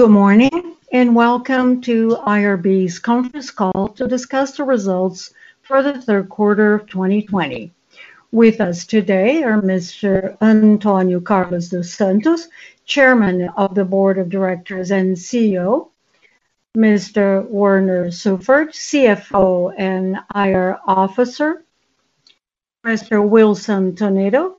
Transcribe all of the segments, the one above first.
Good morning and welcome to IRB's conference call to discuss the results for the third quarter of 2020. With us today are Mr. Antonio Carlos dos Santos, Chairman of the Board of Directors and CEO, Mr. Werner Seufert, CFO and IR Officer, Mr. Wilson Toledo,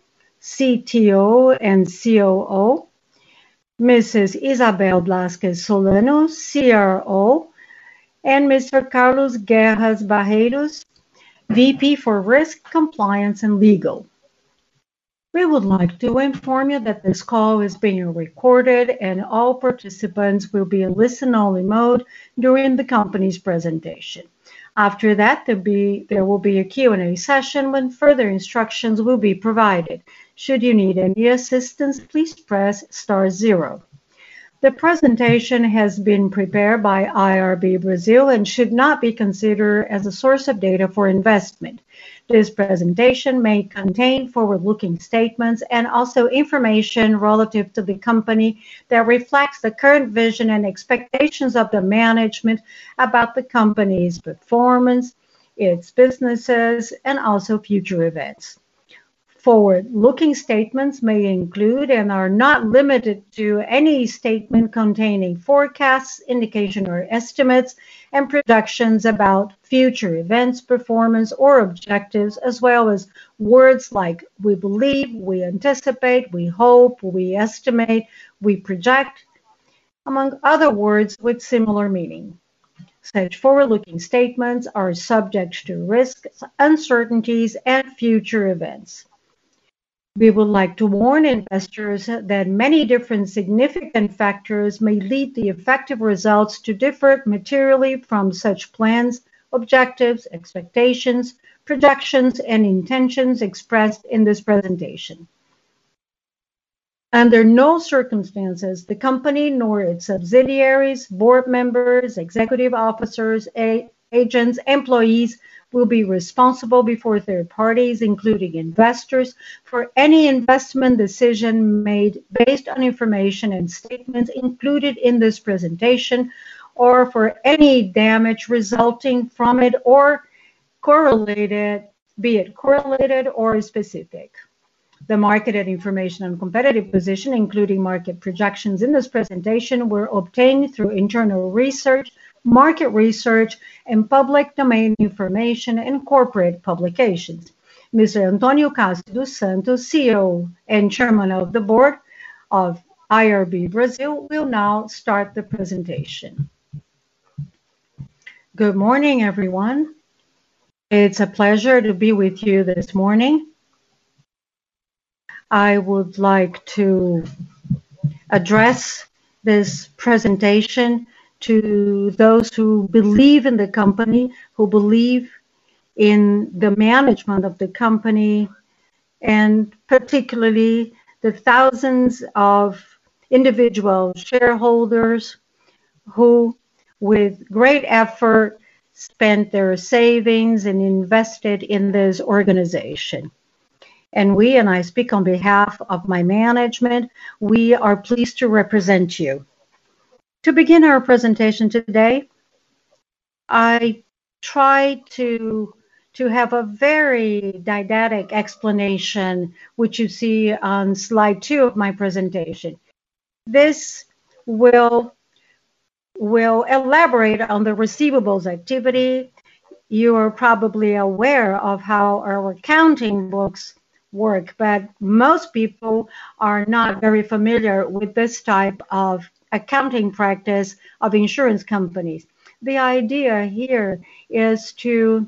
CTO and COO, Mrs. Isabel Blasquez Solano, CRO, and Mr. Carlos Guerras Barreiros, VP for Risk, Compliance, and Legal. We would like to inform you that this call is being recorded and all participants will be in listen-only mode during the company's presentation. After that, there will be a Q&A session when further instructions will be provided. Should you need any assistance, please press *0. The presentation has been prepared by IRB Brazil and should not be considered as a source of data for investment. This presentation may contain forward-looking statements and also information relative to the company that reflects the current vision and expectations of the management about the company's performance, its businesses, and also future events. Forward-looking statements may include and are not limited to any statement containing forecasts, indication or estimates, and projections about future events, performance, or objectives, as well as words like we believe, we anticipate, we hope, we estimate, we project, among other words with similar meaning. Such forward-looking statements are subject to risks, uncertainties, and future events. We would like to warn investors that many different significant factors may lead the effective results to differ materially from such plans, objectives, expectations, projections, and intentions expressed in this presentation. Under no circumstances, the company nor its subsidiaries, board members, executive officers, agents, employees will be responsible before third parties, including investors, for any investment decision made based on information and statements included in this presentation, or for any damage resulting from it or correlated, be it correlated or specific. The market and information on competitive position, including market projections in this presentation, were obtained through internal research, market research, and public domain information and corporate publications. Mr. Antonio Carlos dos Santos, CEO and Chairman of the Board of IRB Brazil, will now start the presentation. Good morning, everyone. It's a pleasure to be with you this morning. I would like to address this presentation to those who believe in the company, who believe in the management of the company, and particularly the thousands of individual shareholders who, with great effort, spent their savings and invested in this organization. And I speak on behalf of my management, we are pleased to represent you. To begin our presentation today, I try to have a very didactic explanation, which you see on slide 2 of my presentation. This will elaborate on the receivables activity. You are probably aware of how our accounting books work, but most people are not very familiar with this type of accounting practice of insurance companies. The idea here is to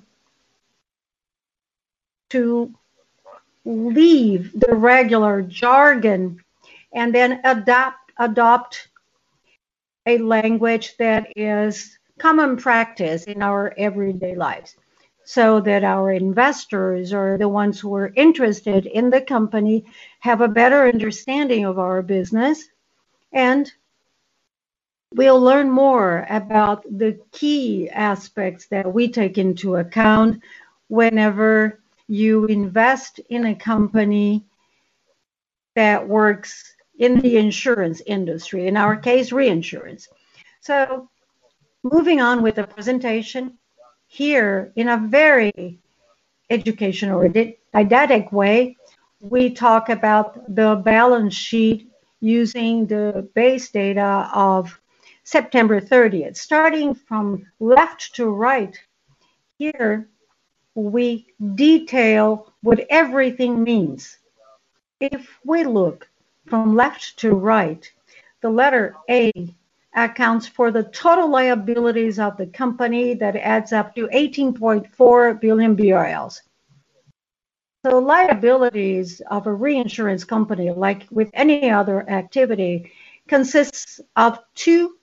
leave the regular jargon and then adopt a language that is common practice in our everyday lives, so that our investors or the ones who are interested in the company have a better understanding of our business, and we'll learn more about the key aspects that we take into account whenever you invest in a company that works in the insurance industry, in our case, reinsurance. So moving on with the presentation, here in a very educational or didactic way, we talk about the balance sheet using the base data of September 30th. Starting from left to right, here we detail what everything means. If we look from left to right, the letter A accounts for the total liabilities of the company that adds up to 18.4 billion BRL. So liabilities of a reinsurance company, like with any other activity, consists of two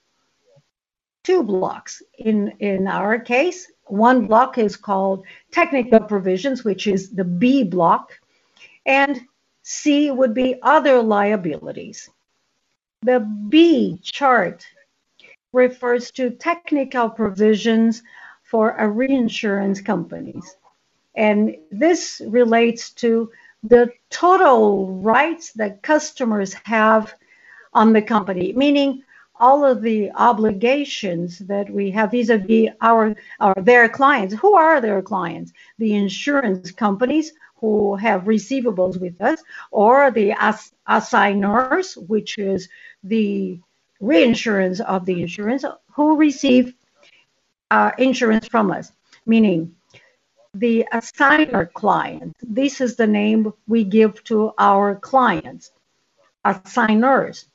blocks. In our case, one block is called technical provisions, which is the B block, and C would be other liabilities. The B chart refers to technical provisions for a reinsurance companies. And this relates to the total rights that customers have on the company, meaning all of the obligations that we have vis-a-vis their clients. Who are their clients? The insurance companies who have receivables with us, or the assigners, which is the reinsurance of the insurance, who receive insurance from us, meaning the assigner client. This is the name we give to our clients, assigners.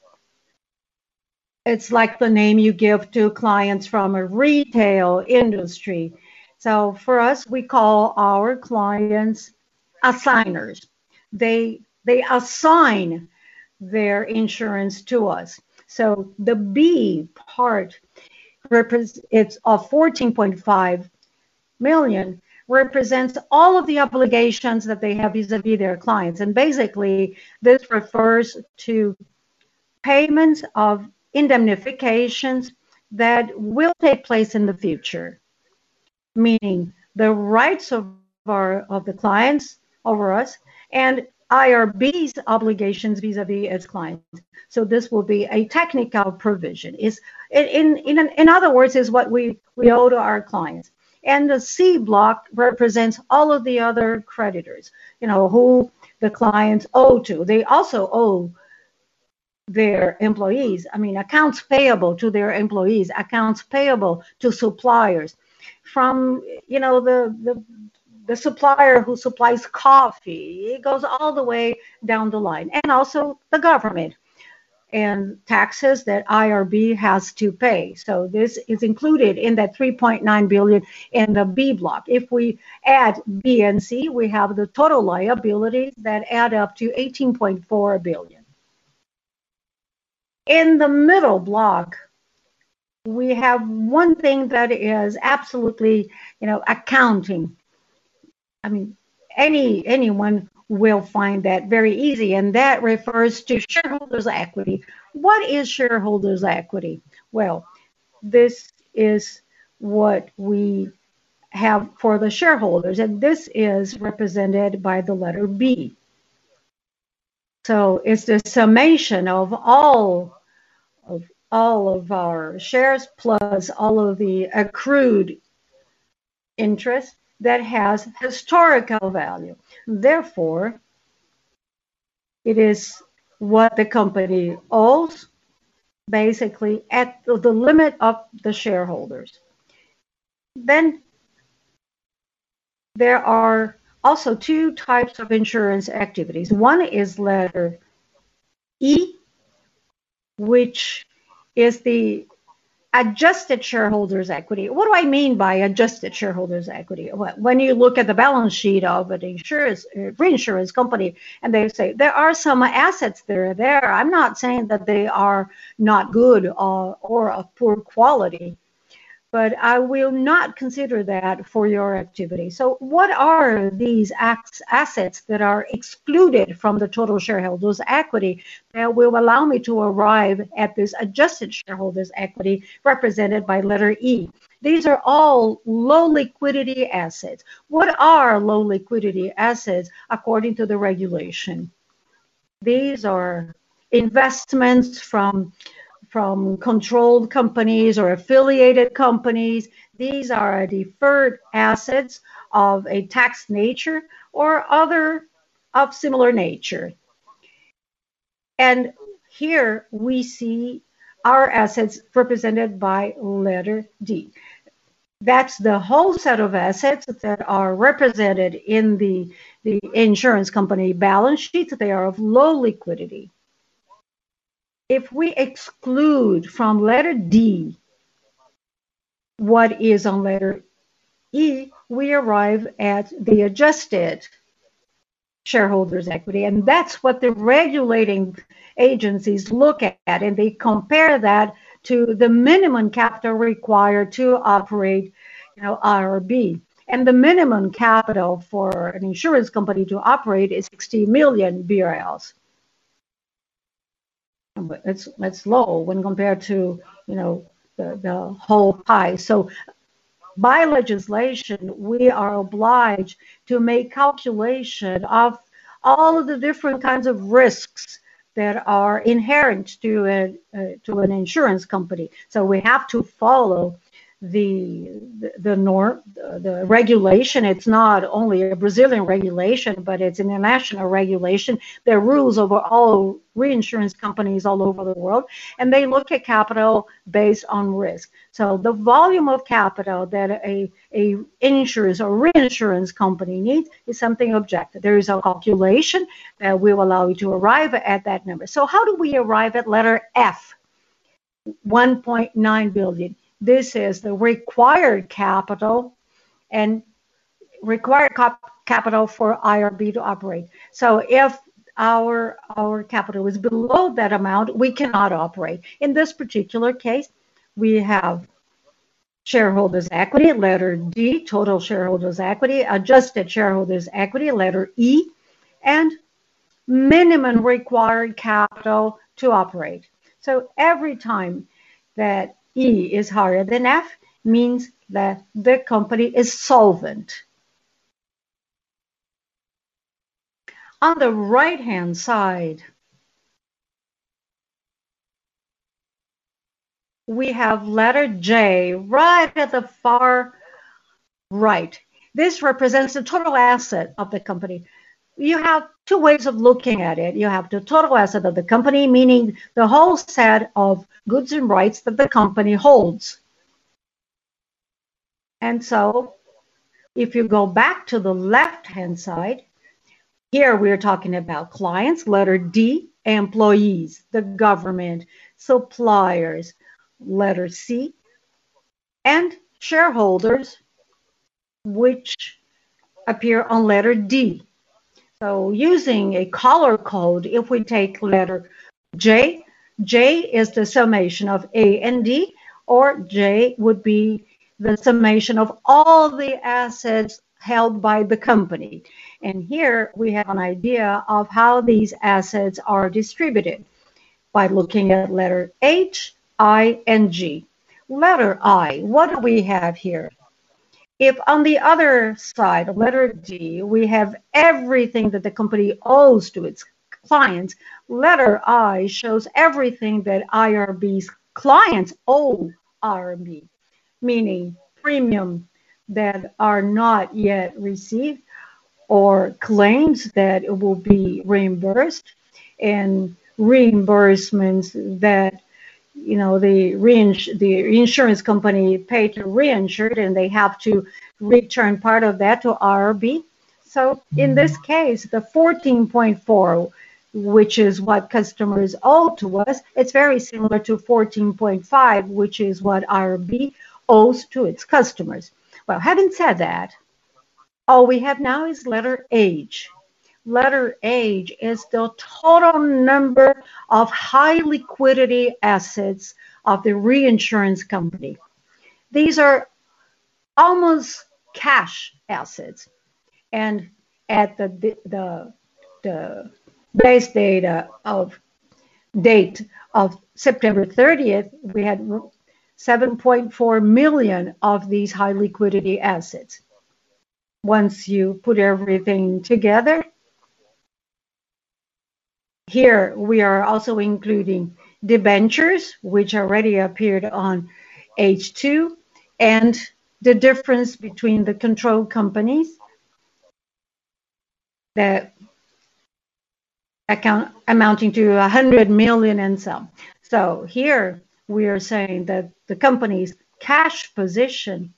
It's like the name you give to clients from a retail industry. So for us, we call our clients assigners. They assign their insurance to us. So the B part it's of 14.5 million represents all of the obligations that they have vis-a-vis their clients. And basically, this refers to payments of indemnifications that will take place in the future, meaning the rights of the clients over us and IRB's obligations vis-a-vis its clients. So this will be a technical provision. In other words, is what we owe to our clients. And the C block represents all of the other creditors, who the clients owe to. They also owe their employees. Accounts payable to their employees, accounts payable to suppliers, from the supplier who supplies coffee. It goes all the way down the line, and also the government and taxes that IRB has to pay. So this is included in that 3.9 billion in the B block. If we add B and C, we have the total liabilities that add up to 18.4 billion. In the middle block, we have one thing that is absolutely, accounting. Anyone will find that very easy, and that refers to shareholders' equity. What is shareholders' equity? Well, this is what we have for the shareholders, and this is represented by the letter B. So it's the summation of all of our shares plus all of the accrued interest that has historical value. Therefore, it is what the company owes, basically at the limit of the shareholders. Then there are also two types of insurance activities. One is letter E, which is the adjusted shareholders' equity. What do I mean by adjusted shareholders' equity? When you look at the balance sheet of an reinsurance company, and they say there are some assets that are there, I'm not saying that they are not good or of poor quality, but I will not consider that for your activity. So what are these assets that are excluded from the total shareholders' equity that will allow me to arrive at this adjusted shareholders' equity represented by letter E? These are all low liquidity assets. What are low liquidity assets according to the regulation? These are investments from controlled companies or affiliated companies. These are deferred assets of a tax nature or other of similar nature. And here we see our assets represented by letter D. That's the whole set of assets that are represented in the insurance company balance sheet. They are of low liquidity. If we exclude from letter D what is on letter E, we arrive at the adjusted shareholders' equity. And that's what the regulating agencies look at, and they compare that to the minimum capital required to operate, IRB. And the minimum capital for an insurance company to operate is 60 million BRL. It's low when compared to, the whole pie. So by legislation, we are obliged to make calculation of all of the different kinds of risks that are inherent to an insurance company. So we have to follow the norm, the regulation. It's not only a Brazilian regulation, but it's an international regulation. There are rules over all reinsurance companies all over the world, and they look at capital based on risk. So the volume of capital that a insurance or reinsurance company needs is something objective. There is a calculation that will allow you to arrive at that number. So how do we arrive at letter F, 1.9 billion? This is the required capital and required capital for IRB to operate. So if our capital is below that amount, we cannot operate. In this particular case, we have shareholders' equity, letter D, total shareholders' equity, adjusted shareholders' equity, letter E, and minimum required capital to operate. So every time that E is higher than F means that the company is solvent. On the right-hand side, we have letter J right at the far right. This represents the total asset of the company. You have two ways of looking at it. You have the total asset of the company, meaning the whole set of goods and rights that the company holds. And so if you go back to the left-hand side, here we're talking about clients, letter D, employees, the government, suppliers, letter C, and shareholders, which appear on letter D. So using a color code, if we take letter J, J is the summation of A and D, or J would be the summation of all the assets held by the company. And here we have an idea of how these assets are distributed by looking at letter H, I, and G. Letter I, what do we have here? If on the other side, letter D, we have everything that the company owes to its clients, letter I shows everything that IRB's clients owe IRB, meaning premium that are not yet received or claims that will be reimbursed, and reimbursements that the insurance company paid to reinsured, and they have to return part of that to IRB. So in this case, the 14.4, which is what customers owe to us, it's very similar to 14.5, which is what IRB owes to its customers. Well, having said that, all we have now is letter H. Letter H is the total number of high liquidity assets of the reinsurance company. These are almost cash assets. And at the base date of September 30th, we had 7.4 million of these high liquidity assets. Once you put everything together, Here we are also including debentures, which already appeared on H2, and the difference between the control companies that account amounting to 100 million and some. So here we are saying that the company's cash position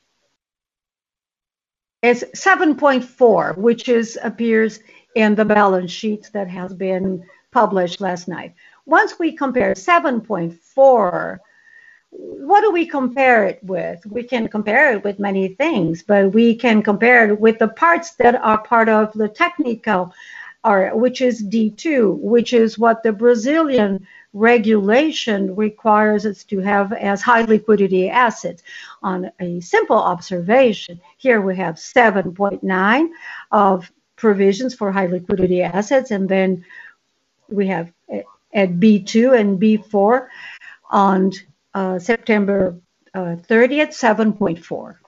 is 7.4, which appears in the balance sheet that has been published last night. Once we compare 7.4, what do we compare it with? We can compare it with many things, but we can compare it with the parts that are part of the technical, or which is D2, which is what the Brazilian regulation requires us to have as high liquidity assets. On a simple observation, here we have 7.9 of provisions for high liquidity assets, and then we have at B2 and B4 on September 30th, 7.4.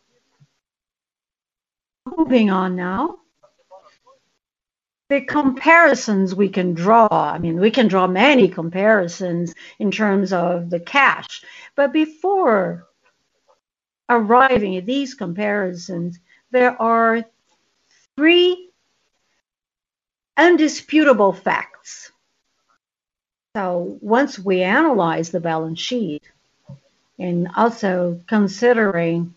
Moving on now. The comparisons we can draw, I mean, we can draw many comparisons in terms of the cash, but before arriving at these comparisons, there are three undisputable facts. So once we analyze the balance sheet, and also considering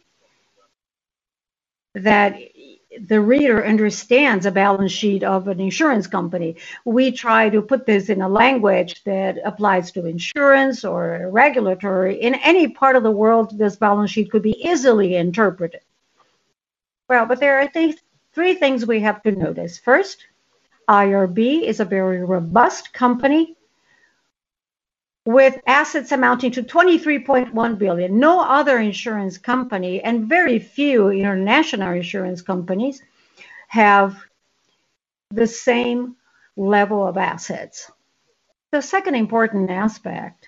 that the reader understands a balance sheet of an insurance company, we try to put this in a language that applies to insurance or regulatory. In any part of the world, this balance sheet could be easily interpreted. Well, but there are three things we have to notice. First, IRB is a very robust company with assets amounting to 23.1 billion. No other insurance company and very few international insurance companies have the same level of assets. The second important aspect,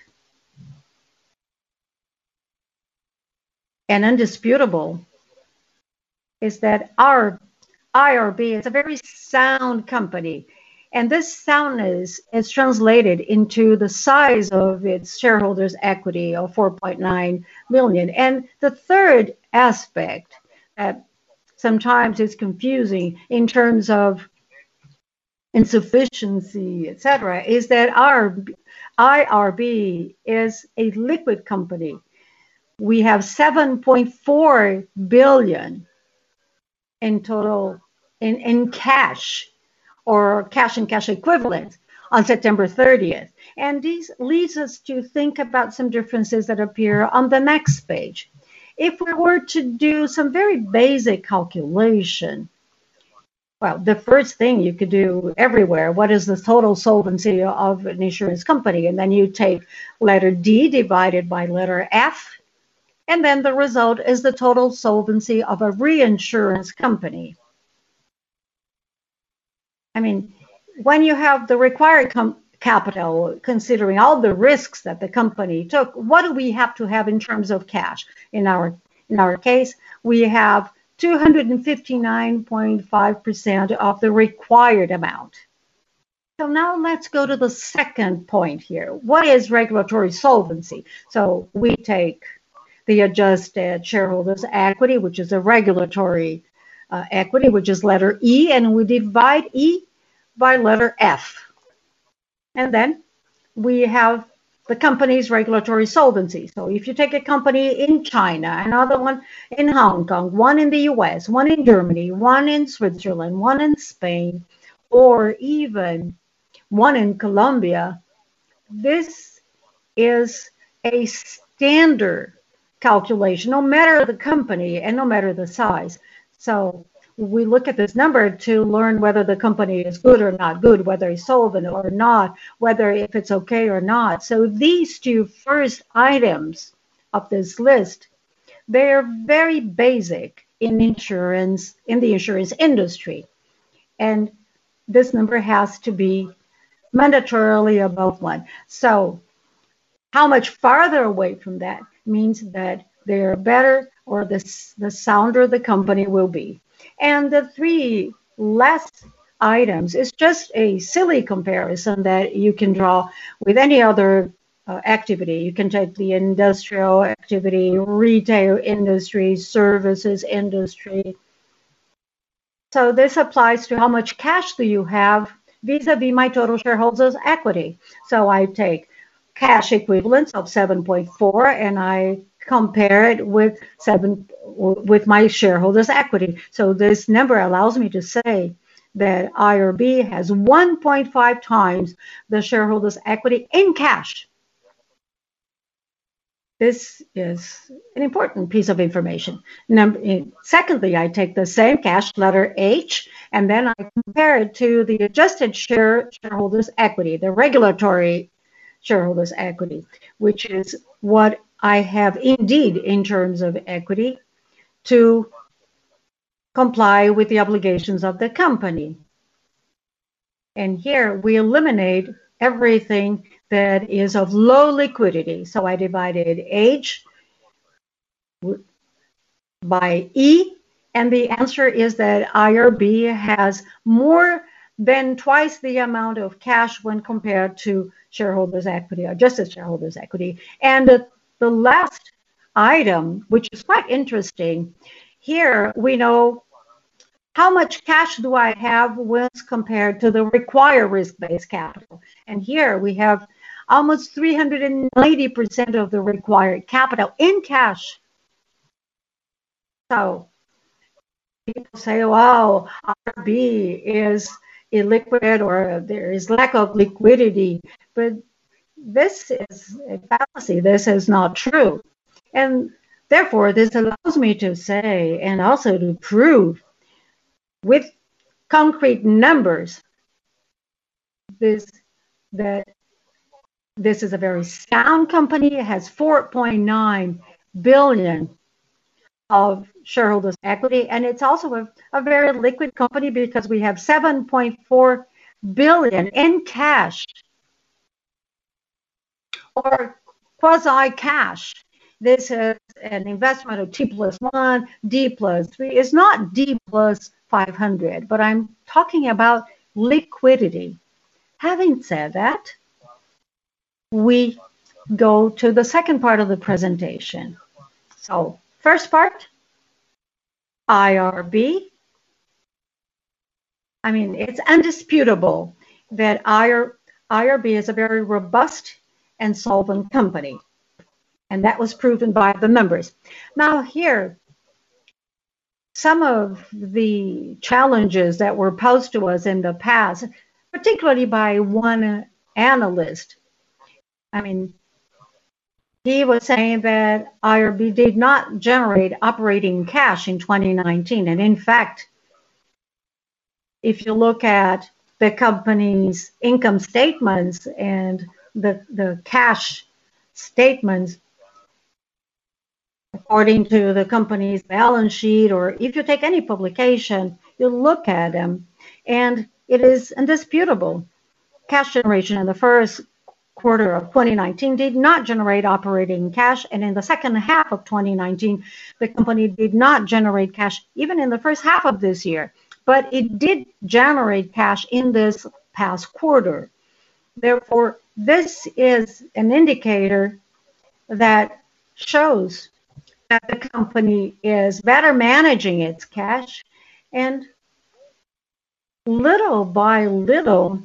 and undisputable, is that our IRB is a very sound company. And this soundness is translated into the size of its shareholders' equity of 4.9 million. And the third aspect that sometimes is confusing in terms of insufficiency, etc., is that our IRB is a liquid company. We have 7.4 billion in total in cash, or cash and cash equivalents on September 30th. And this leads us to think about some differences that appear on the next page. If we were to do some very basic calculation, well, the first thing you could do everywhere, what is the total solvency of an insurance company? And then you take letter D divided by letter F, and then the result is the total solvency of a reinsurance company. I mean, when you have the required capital, considering all the risks that the company took, what do we have to have in terms of cash? In our case, we have 259.5% of the required amount. So now let's go to the second point here. What is regulatory solvency? So we take the adjusted shareholders' equity, which is a regulatory equity, which is letter E, and we divide E by letter F. And then we have the company's regulatory solvency. So if you take a company in China, another one in Hong Kong, one in the US, one in Germany, one in Switzerland, one in Spain, or even one in Colombia, this is a standard calculation, no matter the company and no matter the size. So we look at this number to learn whether the company is good or not good, whether it's solvent or not, whether if it's okay or not. So these two first items of this list, they're very basic in insurance, in the insurance industry. And this number has to be mandatorily above 1. So how much farther away from that means that they're better, or the sounder the company will be. And the three last items is just a silly comparison that you can draw with any other activity. You can take the industrial activity, retail industry, services industry. So this applies to how much cash do you have vis-a-vis my total shareholders' equity. So I take cash equivalents of 7.4 and I compare it with my shareholders' equity. So this number allows me to say that IRB has 1.5 times the shareholders' equity in cash. This is an important piece of information. Secondly, I take the same cash, letter H, and then I compare it to the adjusted shareholders' equity, the regulatory shareholders' equity, which is what I have indeed in terms of equity to comply with the obligations of the company. And here we eliminate everything that is of low liquidity. So I divided H by E, and the answer is that IRB has more than twice the amount of cash when compared to shareholders' equity, adjusted shareholders' equity. And the last item, which is quite interesting, here we know how much cash do I have when compared to the required risk-based capital. And here we have almost 390% of the required capital in cash. So people say, wow, RB is illiquid or there is lack of liquidity. But this is a fallacy. This is not true. And therefore, this allows me to say and also to prove with concrete numbers that this is a very sound company. It has 4.9 billion of shareholders' equity, and it's also a very liquid company because we have 7.4 billion in cash or quasi cash. This is an investment of T plus 1, D plus 3. It's not D plus 500, but I'm talking about liquidity. Having said that, we go to the second part of the presentation. So, first part, IRB. I mean, it's undisputable that IRB is a very robust and solvent company. And that was proven by the numbers. Now here, some of the challenges that were posed to us in the past, particularly by one analyst, I mean, he was saying that IRB did not generate operating cash in 2019. And in fact, if you look at the company's income statements and the cash statements, according to the company's balance sheet, or if you take any publication, you look at them, and it is indisputable. Cash generation in the first quarter of 2019 did not generate operating cash, and in the second half of 2019, the company did not generate cash even in the first half of this year, but it did generate cash in this past quarter. Therefore, this is an indicator that shows that the company is better managing its cash, and little by little,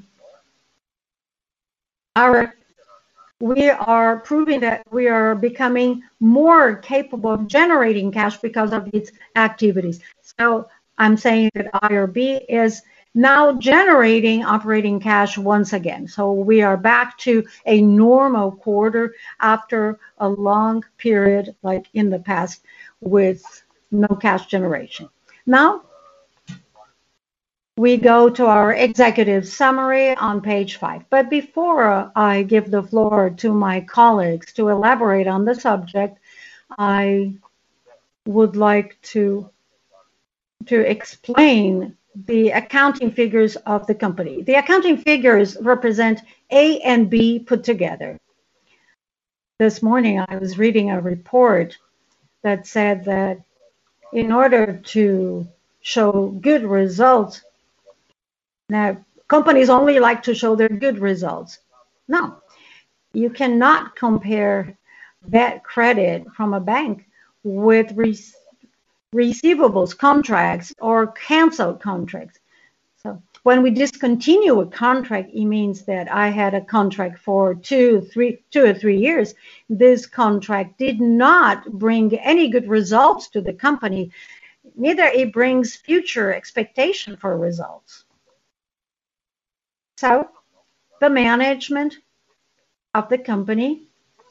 we are proving that we are becoming more capable of generating cash because of its activities. So I'm saying that IRB is now generating operating cash once again. So we are back to a normal quarter after a long period like in the past with no cash generation. Now we go to our executive summary on page 5. But before I give the floor to my colleagues to elaborate on the subject, I would like to explain the accounting figures of the company. The accounting figures represent A and B put together. This morning I was reading a report that said that in order to show good results, Now, companies only like to show their good results. No, you cannot compare that credit from a bank with receivables contracts or canceled contracts. So when we discontinue a contract, it means that I had a contract for 2 or 3 years. This contract did not bring any good results to the company, neither it brings future expectation for results. So the management of the company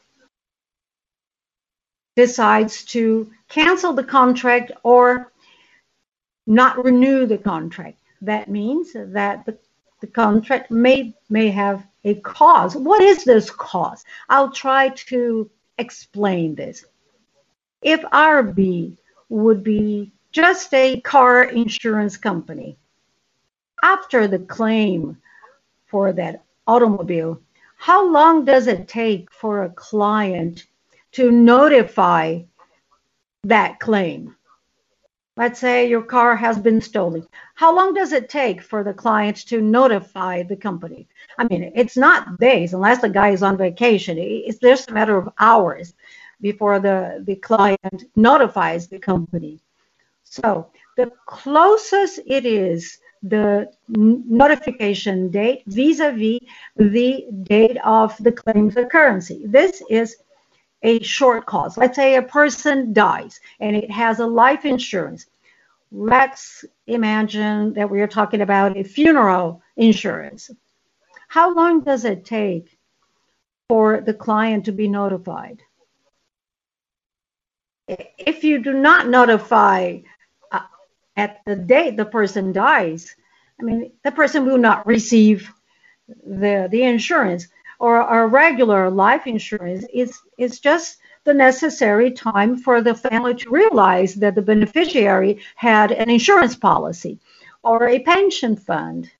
decides to cancel the contract or not renew the contract. That means that the contract may have a cause. What is this cause? I'll try to explain this. If RB would be just a car insurance company, after the claim for that automobile, how long does it take for a client to notify that claim? Let's say your car has been stolen. How long does it take for the client to notify the company? I mean, it's not days unless the guy is on vacation. It's just a matter of hours before the client notifies the company. So the closest it is the notification date vis-a-vis the date of the claim's occurrence. This is a short cause. Let's say a person dies and it has a life insurance. Let's imagine that we are talking about a funeral insurance. How long does it take for the client to be notified? If you do not notify at the date the person dies, I mean, the person will not receive the insurance. Or a regular life insurance is just the necessary time for the family to realize that the beneficiary had an insurance policy or a pension fund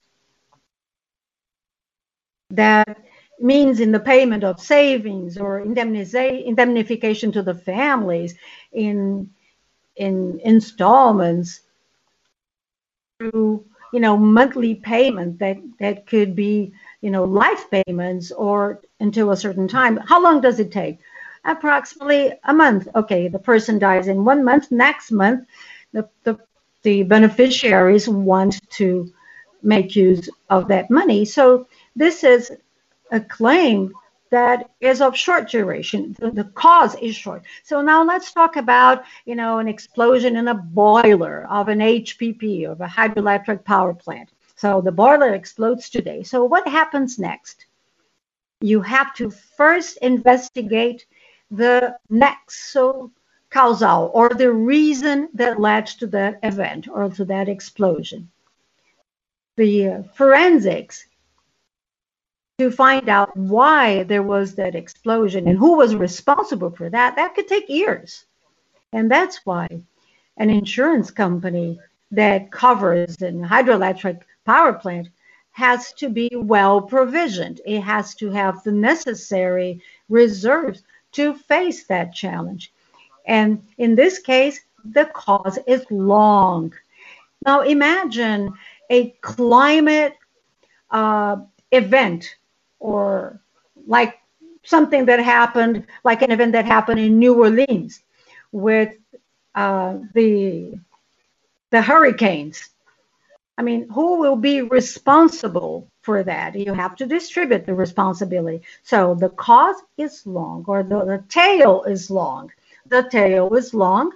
that means in the payment of savings or indemnification to the families in installments through monthly payment that could be life payments or until a certain time. How long does it take? Approximately a month. Okay, the person dies in 1 month. Next month, the beneficiaries want to make use of that money. So this is a claim that is of short duration. The cause is short. So now let's talk about, an explosion in a boiler of an HPP, of a hydroelectric power plant. So the boiler explodes today. So what happens next? You have to first investigate the nexus causal, or the reason that led to that event or to that explosion. The forensics to find out why there was that explosion and who was responsible for that could take years. And that's why an insurance company that covers an hydroelectric power plant has to be well provisioned. It has to have the necessary reserves to face that challenge. And in this case, the cause is long. Now imagine a climate event, or like something that happened, like an event that happened in New Orleans with the hurricanes. I mean, who will be responsible for that? You have to distribute the responsibility. So the cause is long, or the tail is long. The tail is long.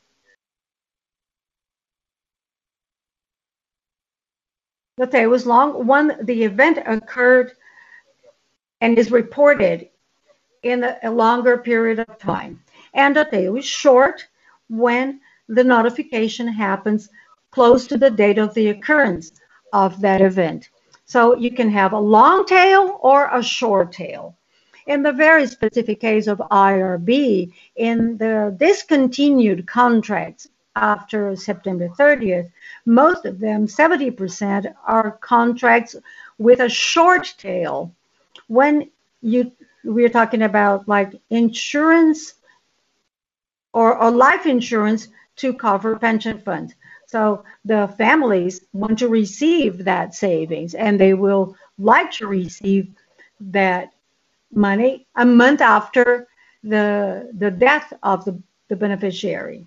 The tail is long when the event occurred and is reported in a longer period of time. And the tail is short when the notification happens close to the date of the occurrence of that event. So you can have a long tail or a short tail. In the very specific case of IRB, in the discontinued contracts after September 30th, most of them, 70%, are contracts with a short tail. When we're talking about like insurance or life insurance to cover pension funds. So the families want to receive that savings, and they will like to receive that money a month after the death of the beneficiary.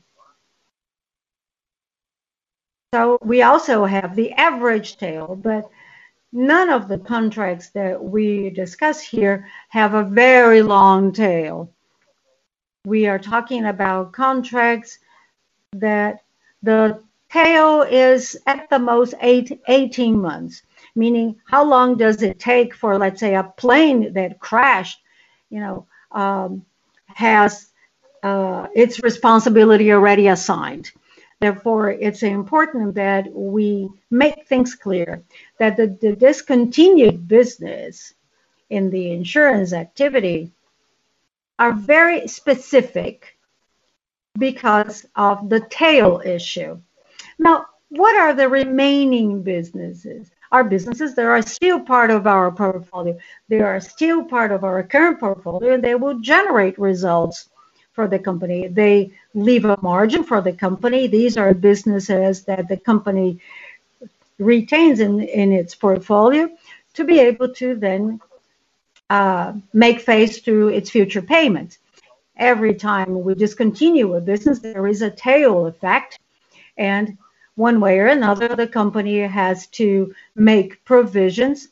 So we also have the average tail, but none of the contracts that we discuss here have a very long tail. We are talking about contracts that the tail is at the most 18 months, meaning how long does it take for, let's say, a plane that crashed, you know, has its responsibility already assigned. Therefore, it's important that we make things clear that the discontinued business in the insurance activity are very specific because of the tail issue. Now, what are the remaining businesses? Our businesses that are still part of our portfolio. They are still part of our current portfolio, and they will generate results for the company. They leave a margin for the company. These are businesses that the company retains in its portfolio to be able to then make face to its future payments. Every time we discontinue a business, there is a tail effect, and one way or another, the company has to make provisions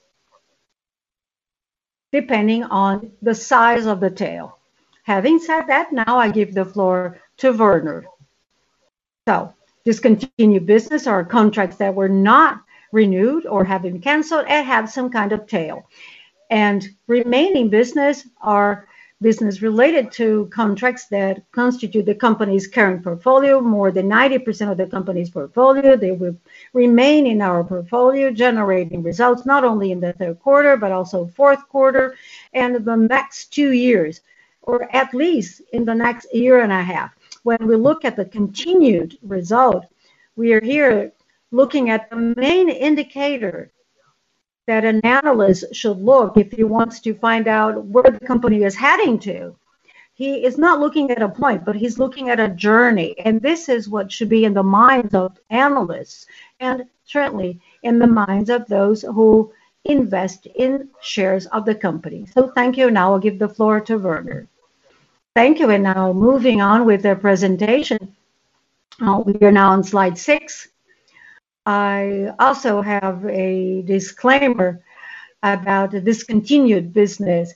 depending on the size of the tail. Having said that, now I give the floor to Werner. So, discontinued business are contracts that were not renewed or have been canceled and have some kind of tail. And remaining business are business related to contracts that constitute the company's current portfolio. More than 90% of the company's portfolio, they will remain in our portfolio, generating results not only in the third quarter, but also fourth quarter and the next 2 years, or at least in the next year and a half. When we look at the continued result, we are here looking at the main indicator that an analyst should look if he wants to find out where the company is heading to. He is not looking at a point, but he's looking at a journey. And this is what should be in the minds of analysts and certainly in the minds of those who invest in shares of the company. So thank you. Now I'll give the floor to Werner. Thank you. And now moving on with the presentation. We are now on slide 6. I also have a disclaimer about the discontinued business.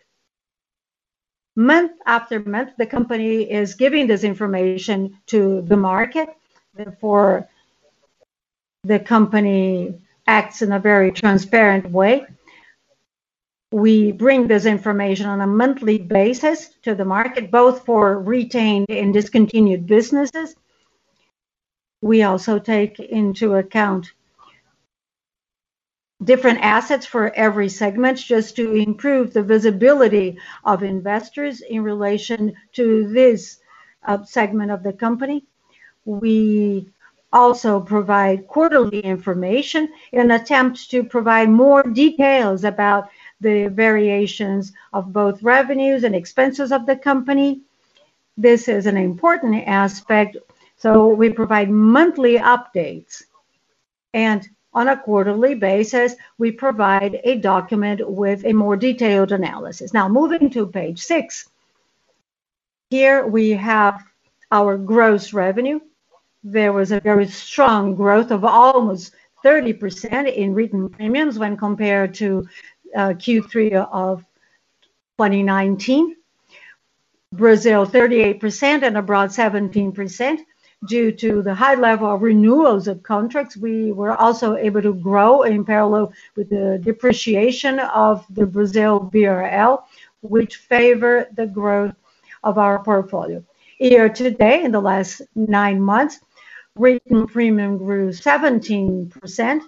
Month after month, the company is giving this information to the market. Therefore, the company acts in a very transparent way. We bring this information on a monthly basis to the market, both for retained and discontinued businesses. We also take into account different assets for every segment just to improve the visibility of investors in relation to this segment of the company. We also provide quarterly information in an attempt to provide more details about the variations of both revenues and expenses of the company. This is an important aspect. So we provide monthly updates, and on a quarterly basis, we provide a document with a more detailed analysis. Now, moving to page 6, here we have our gross revenue. There was a very strong growth of almost 30% in written premiums when compared to Q3 of 2019. Brazil 38% and abroad 17%. Due to the high level of renewals of contracts, we were also able to grow in parallel with the depreciation of the Brazil BRL, which favor the growth of our portfolio. Year to date, in the last 9 months, written premium grew 17%.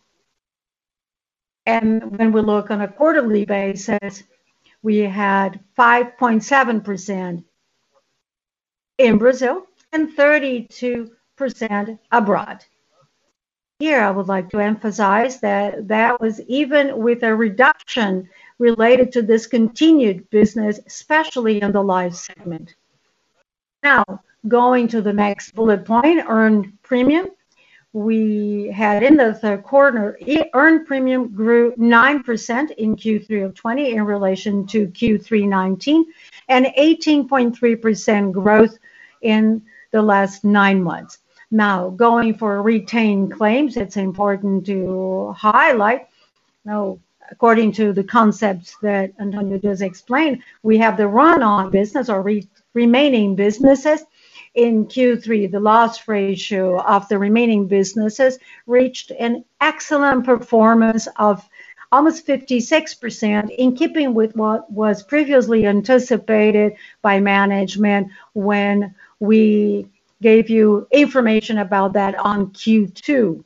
And when we look on a quarterly basis, we had 5.7% in Brazil and 32% abroad. Here, I would like to emphasize that that was even with a reduction related to discontinued business, especially in the life segment. Now, going to the next bullet point, earned premium. we had in the third quarter, earned premium grew 9% in Q3 of 20 in relation to Q3 19, and 18.3% growth in the last 9 months. Now, going for retained claims, it's important to highlight. Now, according to the concepts that Antonio just explained, we have the run-on business or remaining businesses. In Q3, the loss ratio of the remaining businesses reached an excellent performance of almost 56%, in keeping with what was previously anticipated by management when we gave you information about that on Q2,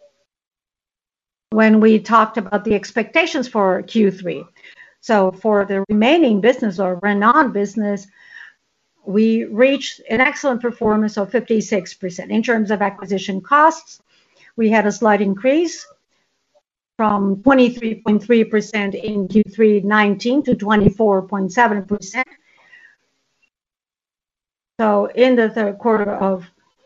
when we talked about the expectations for Q3. So for the remaining business or run-on business, we reached an excellent performance of 56%. In terms of acquisition costs, we had a slight increase from 23.3% in Q3 19 to 24.7%. So in the third quarter of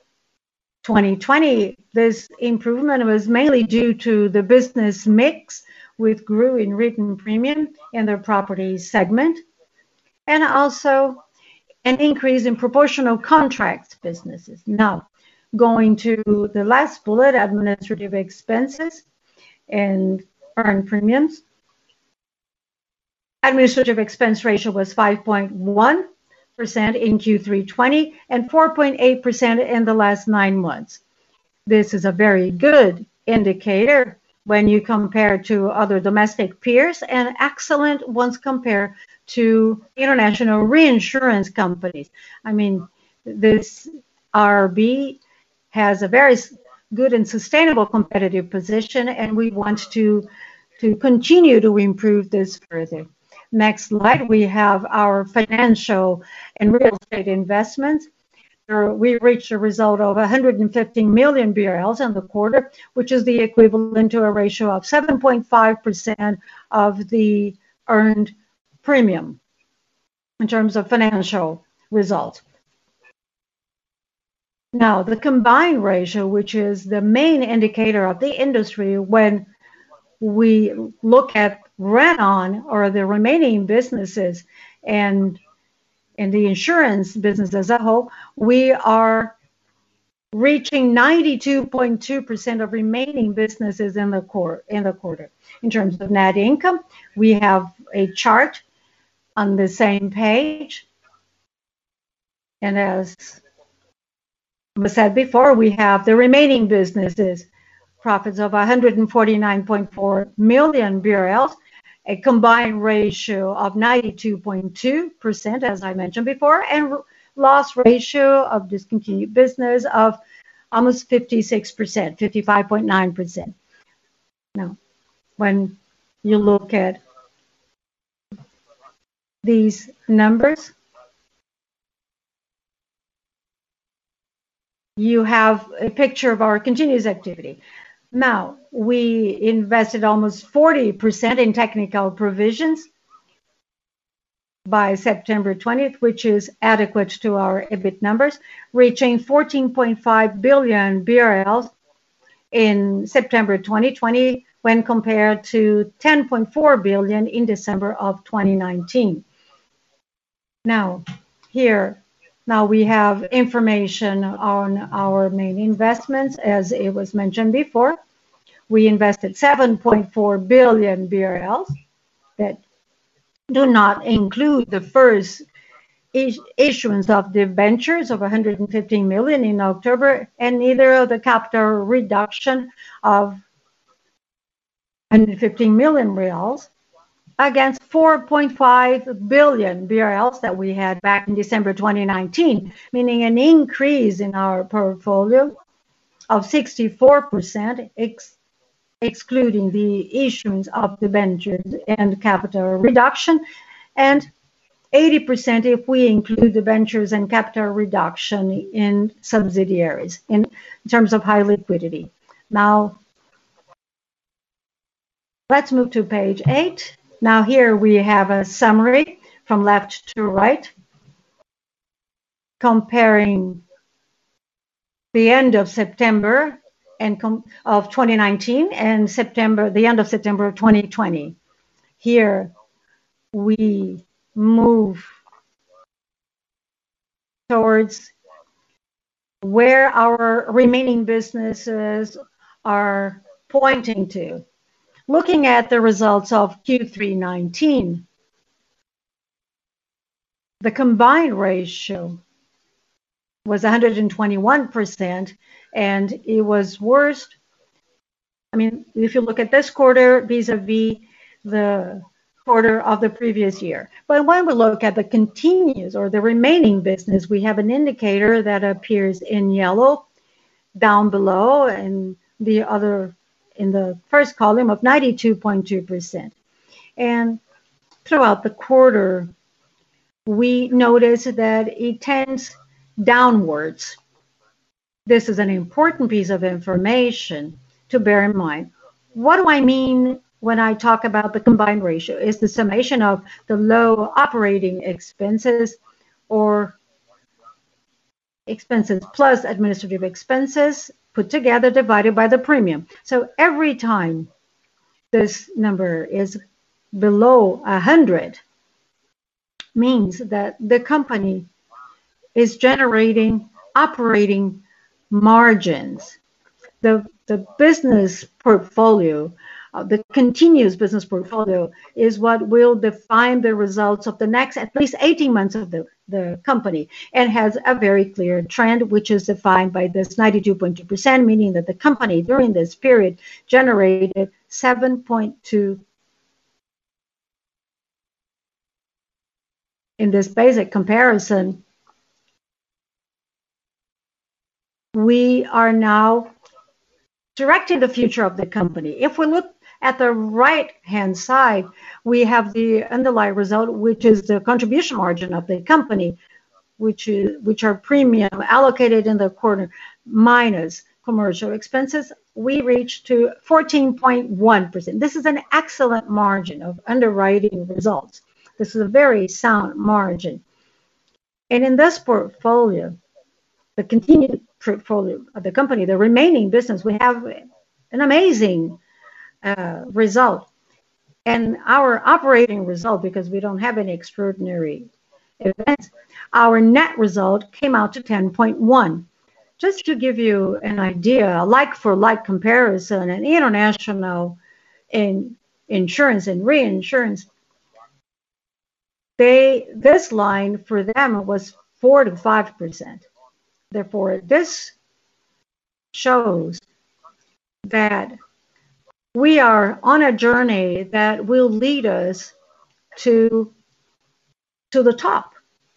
2020, this improvement was mainly due to the business mix, with grew in written premium in the property segment, and also an increase in proportional contracts businesses. Now, going to the last bullet, administrative expenses and earned premiums. Administrative expense ratio was 5.1% in Q3 20 and 4.8% in the last 9 months. This is a very good indicator when you compare to other domestic peers, and excellent once compared to international reinsurance companies. I mean, this IRB has a very good and sustainable competitive position, and we want to continue to improve this further. Next slide, we have our financial and real estate investments. We reached a result of 115 million BRL in the quarter, which is the equivalent to a ratio of 7.5% of the earned premium in terms of financial results. Now, the combined ratio, which is the main indicator of the industry when we look at run-on or the remaining businesses and in the insurance business as a whole, we are reaching 92.2% of remaining businesses in the quarter. In terms of net income, we have a chart on the same page. And as I said before, we have the remaining businesses, profits of 149.4 million BRL, a combined ratio of 92.2%, as I mentioned before, and loss ratio of discontinued business of almost 56%, 55.9%. Now, when you look at these numbers, you have a picture of our continuous activity. Now, we invested almost 40% in technical provisions by September 20th, which is adequate to our EBIT numbers, reaching 14.5 billion BRL in September 2020 when compared to 10.4 billion in December of 2019. Now, we have information on our main investments. As it was mentioned before, we invested 7.4 billion BRL that do not include the first issuance of debentures of 115 million in October, and neither of the capital reduction of 115 million reals against 4.5 billion BRL that we had back in December 2019, meaning an increase in our portfolio of 64%, excluding the issuance of debentures and capital reduction, and 80% if we include debentures and capital reduction in subsidiaries in terms of high liquidity. Now, let's move to page 8. Now here we have a summary from left to right, comparing the end of September of 2019 and the end of September of 2020. Here we move towards where our remaining businesses are pointing to. Looking at the results of Q3 19, the combined ratio was 121%, and it was worst. I mean, if you look at this quarter vis-a-vis the quarter of the previous year. But when we look at the continuous or the remaining business, we have an indicator that appears in yellow down below, and the other in the first column of 92.2%. And throughout the quarter, we notice that it tends downwards. This is an important piece of information to bear in mind. What do I mean when I talk about the combined ratio? It's the summation of the low operating expenses or expenses plus administrative expenses put together divided by the premium. So every time this number is below 100, means that the company is generating operating margins. The business portfolio, the continuous business portfolio, is what will define the results of the next at least 18 months of the company, and has a very clear trend, which is defined by this 92.2%, meaning that the company during this period generated 7.2. In this basic comparison, we are now directing the future of the company. If we look at the right-hand side, we have the underlying result, which is the contribution margin of the company, which are premium allocated in the quarter minus commercial expenses. We reach to 14.1%. This is an excellent margin of underwriting results. This is a very sound margin. And in this portfolio, the continued portfolio of the company, the remaining business, we have an amazing result. And our operating result, because we don't have any extraordinary events, our net result came out to 10.1. Just to give you an idea, a like-for-like comparison, an international in insurance and reinsurance, this line for them was 4 to 5%. Therefore, this shows that we are on a journey that will lead us to the top.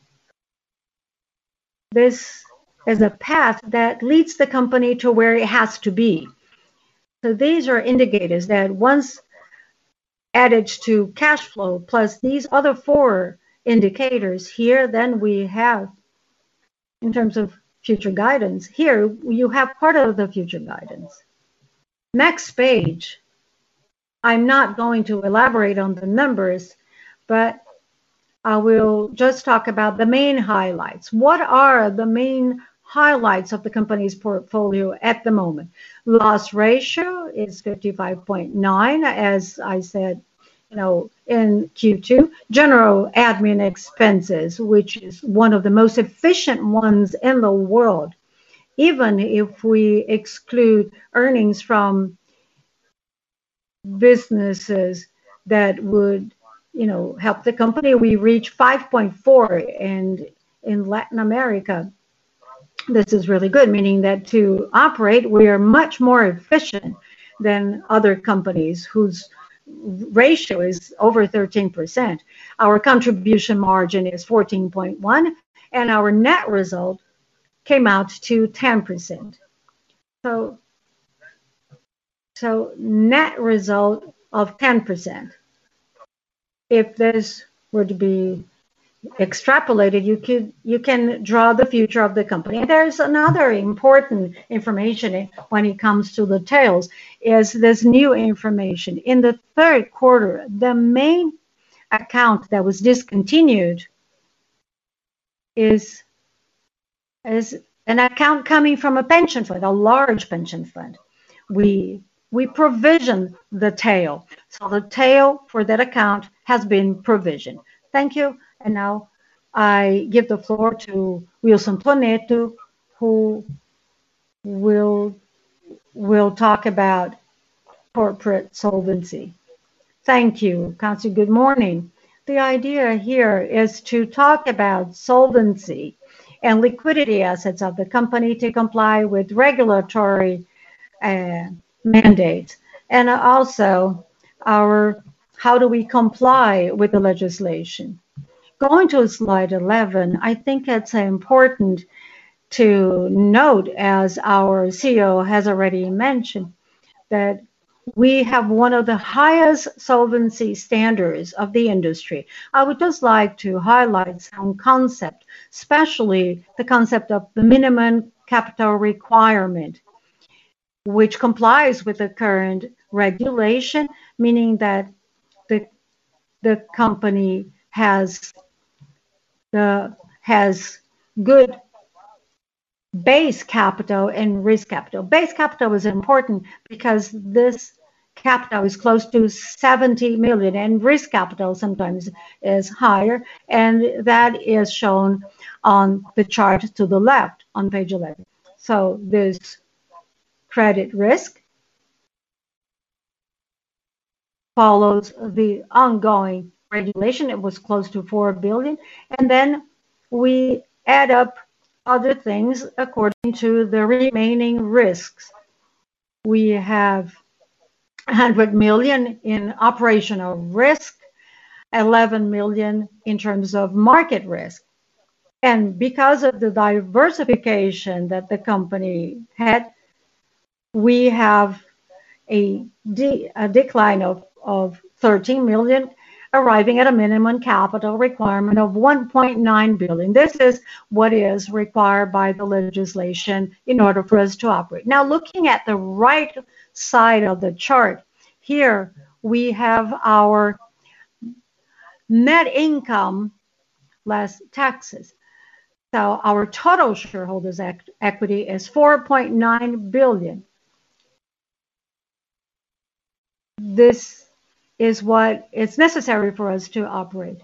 This is a path that leads the company to where it has to be. So these are indicators that once added to cash flow plus these other 4 indicators here, then we have, in terms of future guidance, here you have part of the future guidance. Next page, I'm not going to elaborate on the numbers, but I will just talk about the main highlights. What are the main highlights of the company's portfolio at the moment? Loss ratio is 55.9, as I said, in Q2. General admin expenses, which is one of the most efficient ones in the world. Even if we exclude earnings from businesses that would, help the company, we reach 5.4, and in Latin America, this is really good, meaning that to operate, we are much more efficient than other companies whose ratio is over 13%. Our contribution margin is 14.1, and our net result came out to 10%. So net result of 10%. If this were to be extrapolated, you can draw the future of the company. And there's another important information when it comes to the tails, is this new information. In the third quarter, the main account that was discontinued is an account coming from a pension fund, a large pension fund. we provision the tail. So the tail for that account has been provisioned. Thank you. And now I give the floor to Wilson Toneto, who will talk about corporate solvency. Thank you, Council. Good morning. The idea here is to talk about solvency and liquidity assets of the company to comply with regulatory mandates, and also how do we comply with the legislation. Going to slide 11, I think it's important to note, as our CEO has already mentioned, that we have one of the highest solvency standards of the industry. I would just like to highlight some concept, especially the concept of the minimum capital requirement, which complies with the current regulation, meaning that the company has good base capital and risk capital. Base capital is important because this capital is close to 70 million, and risk capital sometimes is higher, and that is shown on the chart to the left on page 11. So this credit risk follows the ongoing regulation. It was close to 4 billion, and then we add up other things according to the remaining risks. We have 100 million in operational risk, 11 million in terms of market risk. And because of the diversification that the company had, we have a decline of 13 million, arriving at a minimum capital requirement of 1.9 billion. This is what is required by the legislation in order for us to operate. Now, looking at the right side of the chart, here we have our net income less taxes. So our total shareholders' equity is 4.9 billion. This is what is necessary for us to operate.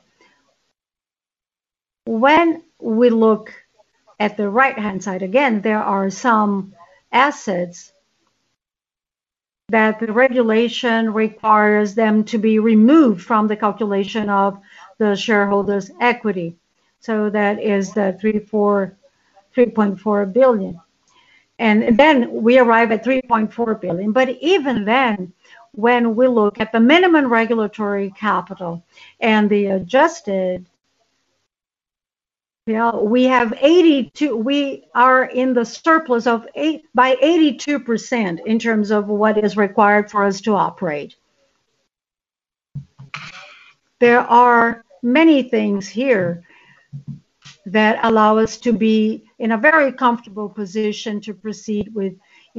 When we look at the right-hand side, again, there are some assets that the regulation requires them to be removed from the calculation of the shareholders' equity. So that is the 3.4 billion. And then we arrive at 3.4 billion. But even then, when we look at the minimum regulatory capital and the adjusted, we have 82. We are in the surplus of 82% in terms of what is required for us to operate. There are many things here that allow us to be in a very comfortable position to proceed with,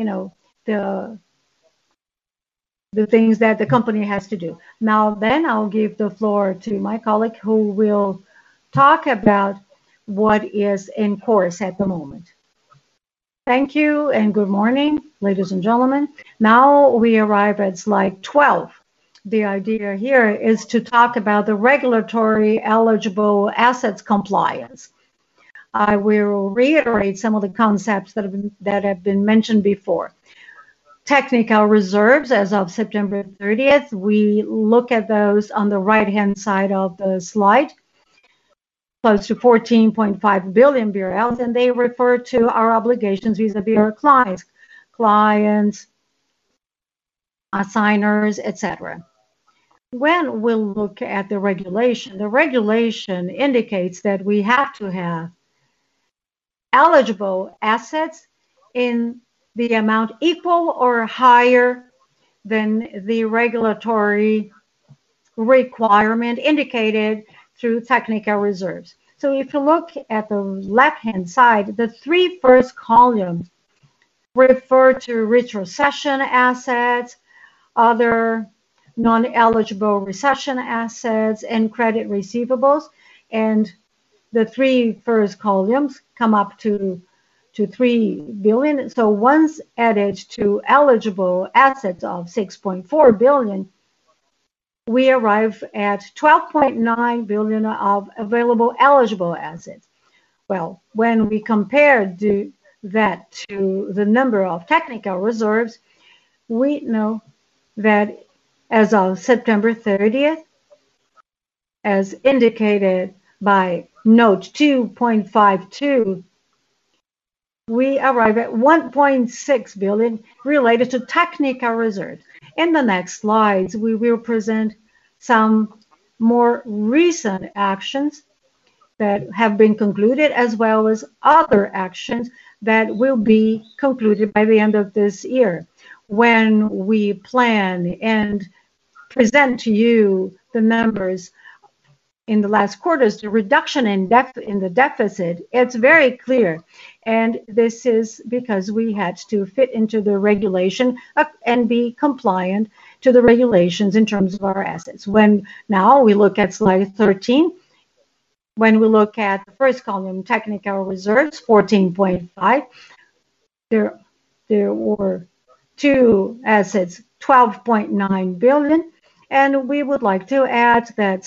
the things that the company has to do. Now, then I'll give the floor to my colleague who will talk about what is in course at the moment. Thank you and good morning, ladies and gentlemen. Now we arrive at slide 12. The idea here is to talk about the regulatory eligible assets compliance. I will reiterate some of the concepts that have been mentioned before. Technical reserves as of September 30th, we look at those on the right-hand side of the slide, close to 14.5 billion BRL, and they refer to our obligations vis-a-vis our clients, assigners, etc. When we look at the regulation indicates that we have to have eligible assets in the amount equal or higher than the regulatory requirement indicated through technical reserves. So if you look at the left-hand side, the three first columns refer to retrocession assets, other non-eligible recession assets, and credit receivables. And the three first columns come up to to 3 billion. So once added to eligible assets of 6.4 billion, we arrive at 12.9 billion of available eligible assets. Well, when we compare that to the number of technical reserves, we know that as of September 30th, as indicated by note 2.52, we arrive at 1.6 billion related to technical reserves. In the next slides, we will present some more recent actions that have been concluded, as well as other actions that will be concluded by the end of this year. When we plan and present to you the numbers in the last quarters, the reduction in the deficit, it's very clear. And this is because we had to fit into the regulation and be compliant to the regulations in terms of our assets. When now we look at slide 13, when we look at the first column, technical reserves, 14.5, there were two assets, 12.9 billion. And we would like to add that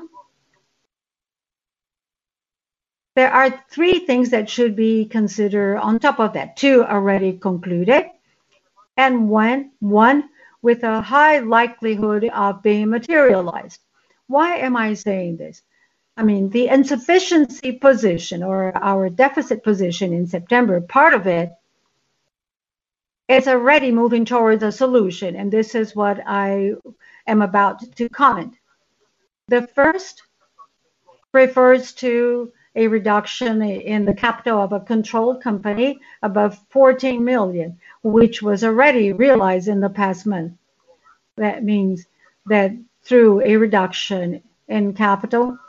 there are three things that should be considered on top of that. Two already concluded, and one with a high likelihood of being materialized. Why am I saying this? I mean, the insufficiency position or our deficit position in September, part of it is already moving towards a solution, and this is what I am about to comment. The first refers to a reduction in the capital of a controlled company above 14 million, which was already realized in the past month. That means that through a reduction in capital,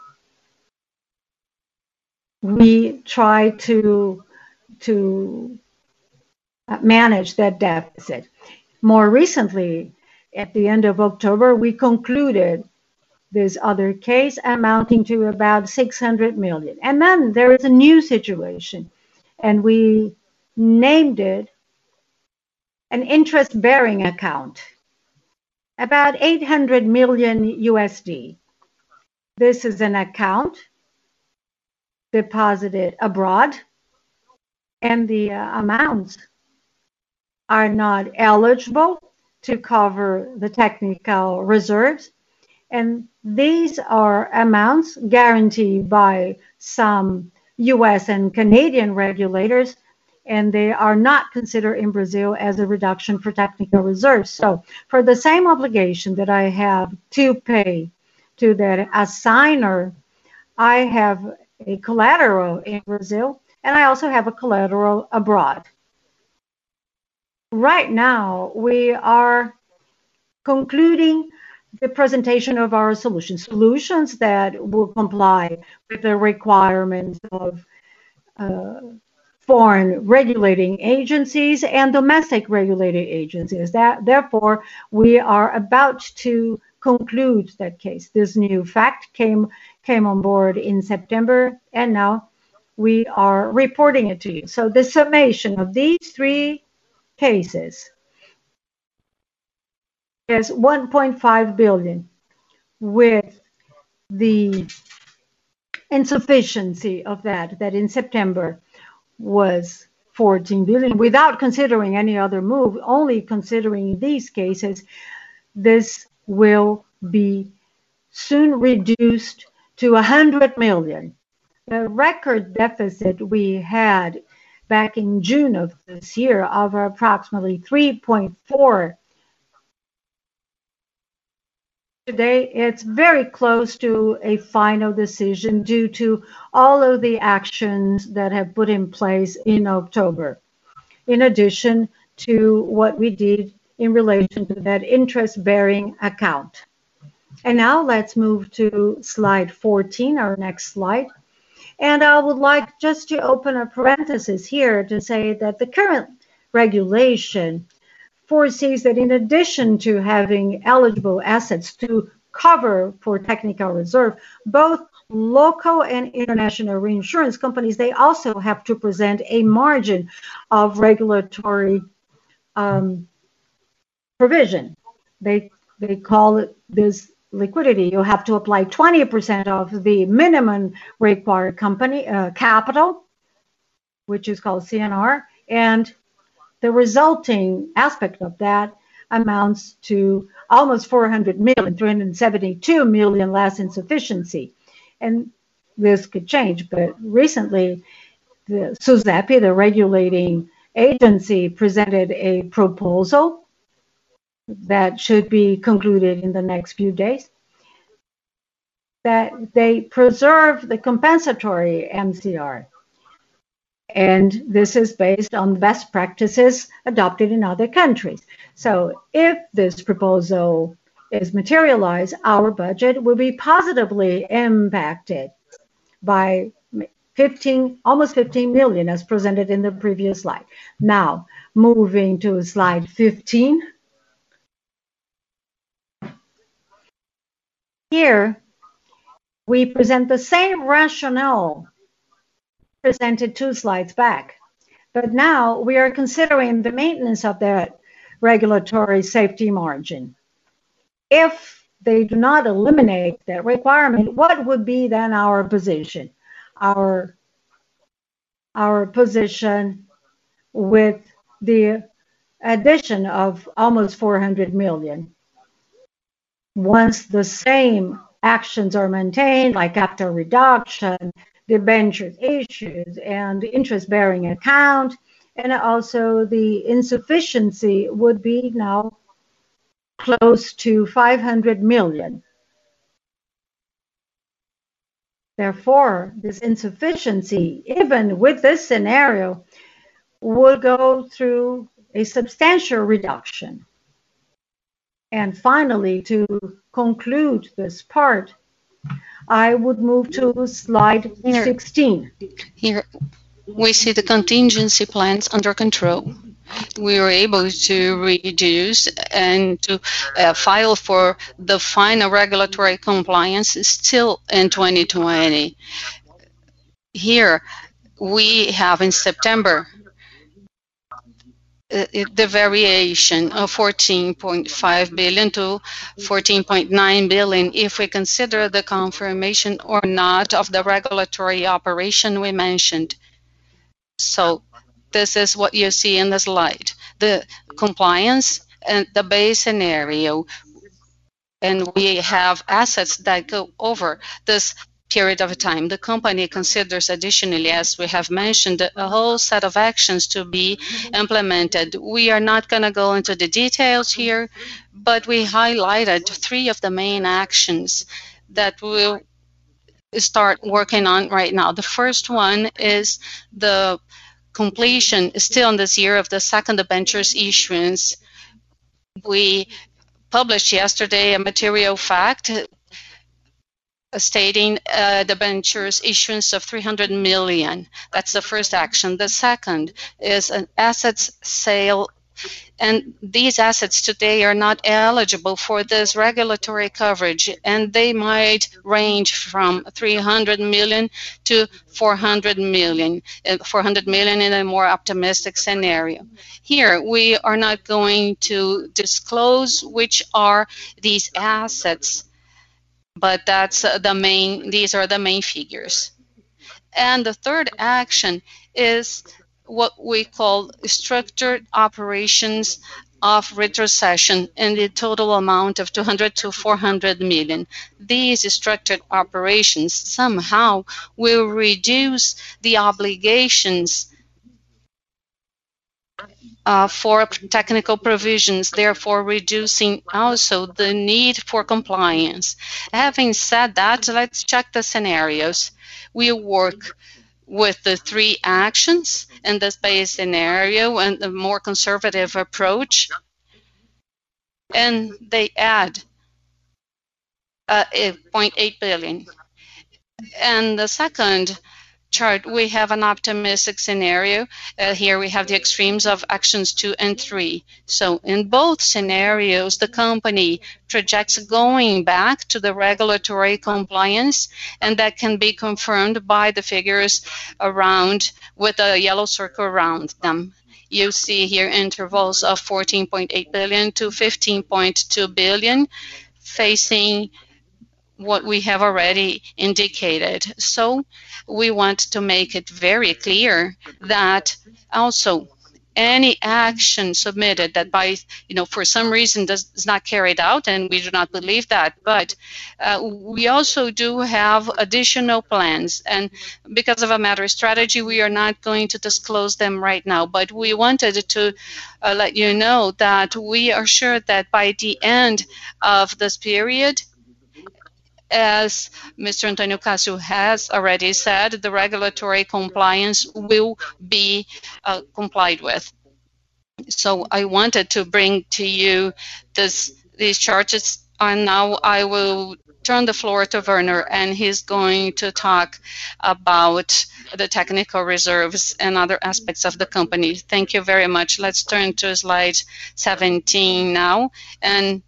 we try to manage that deficit. More recently, at the end of October, we concluded this other case amounting to about 600 million. And then there is a new situation, and we named it an interest-bearing account, about 800 million USD. This is an account deposited abroad, and the amounts are not eligible to cover the technical reserves. And these are amounts guaranteed by some US and Canadian regulators, and they are not considered in Brazil as a reduction for technical reserves. So for the same obligation that I have to pay to that assigner, I have a collateral in Brazil, and I also have a collateral abroad. Right now, we are concluding the presentation of our solutions that will comply with the requirements of foreign regulating agencies and domestic regulating agencies. Therefore, we are about to conclude that case. This new fact came on board in September, and now we are reporting it to you. So the summation of these three cases is 1.5 billion, with the insufficiency of that in September was 14 billion. Without considering any other move, only considering these cases, this will be soon reduced to 100 million. The record deficit we had back in June of this year of approximately 3.4. Today, it's very close to a final decision due to all of the actions that have put in place in October, in addition to what we did in relation to that interest-bearing account. And now let's move to slide 14, our next slide. And I would like just to open a parenthesis here to say that the current regulation foresees that in addition to having eligible assets to cover for technical reserve, both local and international reinsurance companies, they also have to present a margin of regulatory provision. They call it this liquidity. You have to apply 20% of the minimum required company capital, which is called CNR, and the resulting aspect of that amounts to almost 400 million, 372 million less insufficiency. And this could change, but recently the SUSEP, the regulating agency, presented a proposal that should be concluded in the next few days, that they preserve the compensatory MCR. And this is based on best practices adopted in other countries. So if this proposal is materialized, our budget will be positively impacted by almost 15 million as presented in the previous slide. Now, moving to slide 15. Here, we present the same rationale presented 2 slides back. But now we are considering the maintenance of that regulatory safety margin. If they do not eliminate that requirement, what would be then our position? Our position with the addition of almost 400 million. Once the same actions are maintained, like capital reduction, debentures issues, and interest-bearing account, and also the insufficiency would be now close to 500 million. Therefore, this insufficiency, even with this scenario, will go through a substantial reduction. And finally, to conclude this part, I would move to slide 16. Here we see the contingency plans under control. We were able to reduce and to file for the final regulatory compliance still in 2020. Here we have in September the variation of 14.5 billion to 14.9 billion if we consider the confirmation or not of the regulatory operation we mentioned. So this is what you see in the slide, the compliance and the base scenario. And we have assets that go over this period of time. The company considers additionally, as we have mentioned, a whole set of actions to be implemented. We are not going to go into the details here, but we highlighted 3 of the main actions that we'll start working on right now. The first one is the completion still in this year of the second debentures issuance. We published yesterday a material fact stating debentures issuance of 300 million. That's the first action. The second is an assets sale, and these assets today are not eligible for this regulatory coverage, and they might range from 300 million to 400 million, 400 million in a more optimistic scenario. Here, we are not going to disclose which are these assets, but that's these are the main figures. And the third action is what we call structured operations of retrocession in the total amount of 200 to 400 million. These structured operations somehow will reduce the obligations for technical provisions, therefore reducing also the need for compliance. Having said that, let's check the scenarios. We work with the 3 actions in this base scenario and the more conservative approach, and they add 0.8 billion. And the second chart, we have an optimistic scenario. Here we have the extremes of actions 2 and 3. So in both scenarios, the company projects going back to the regulatory compliance, and that can be confirmed by the figures around with a yellow circle around them. You see here intervals of 14.8 billion to 15.2 billion, facing what we have already indicated. So we want to make it very clear that also any action submitted that by, for some reason is not carried out, and we do not believe that, but we also do have additional plans. And because of a matter of strategy, we are not going to disclose them right now, but we wanted to let you know that we are sure that by the end of this period, as Mr. Antonio Cassio has already said, the regulatory compliance will be complied with. So I wanted to bring to you these charts, and now I will turn the floor to Werner, and he's going to talk about the technical reserves and other aspects of the company. Thank you very much. Let's turn to slide 17 now. And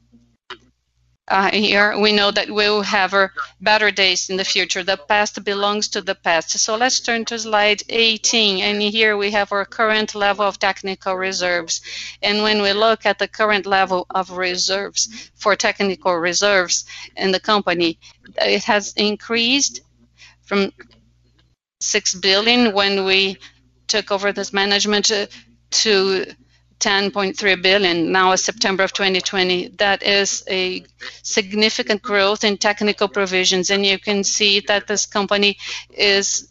here we know that we'll have better days in the future. The past belongs to the past. So let's turn to slide 18. And here we have our current level of technical reserves. And when we look at the current level of reserves for technical reserves in the company, it has increased from 6 billion when we took over this management to 10.3 billion now as September of 2020. That is a significant growth in technical provisions, and you can see that this company is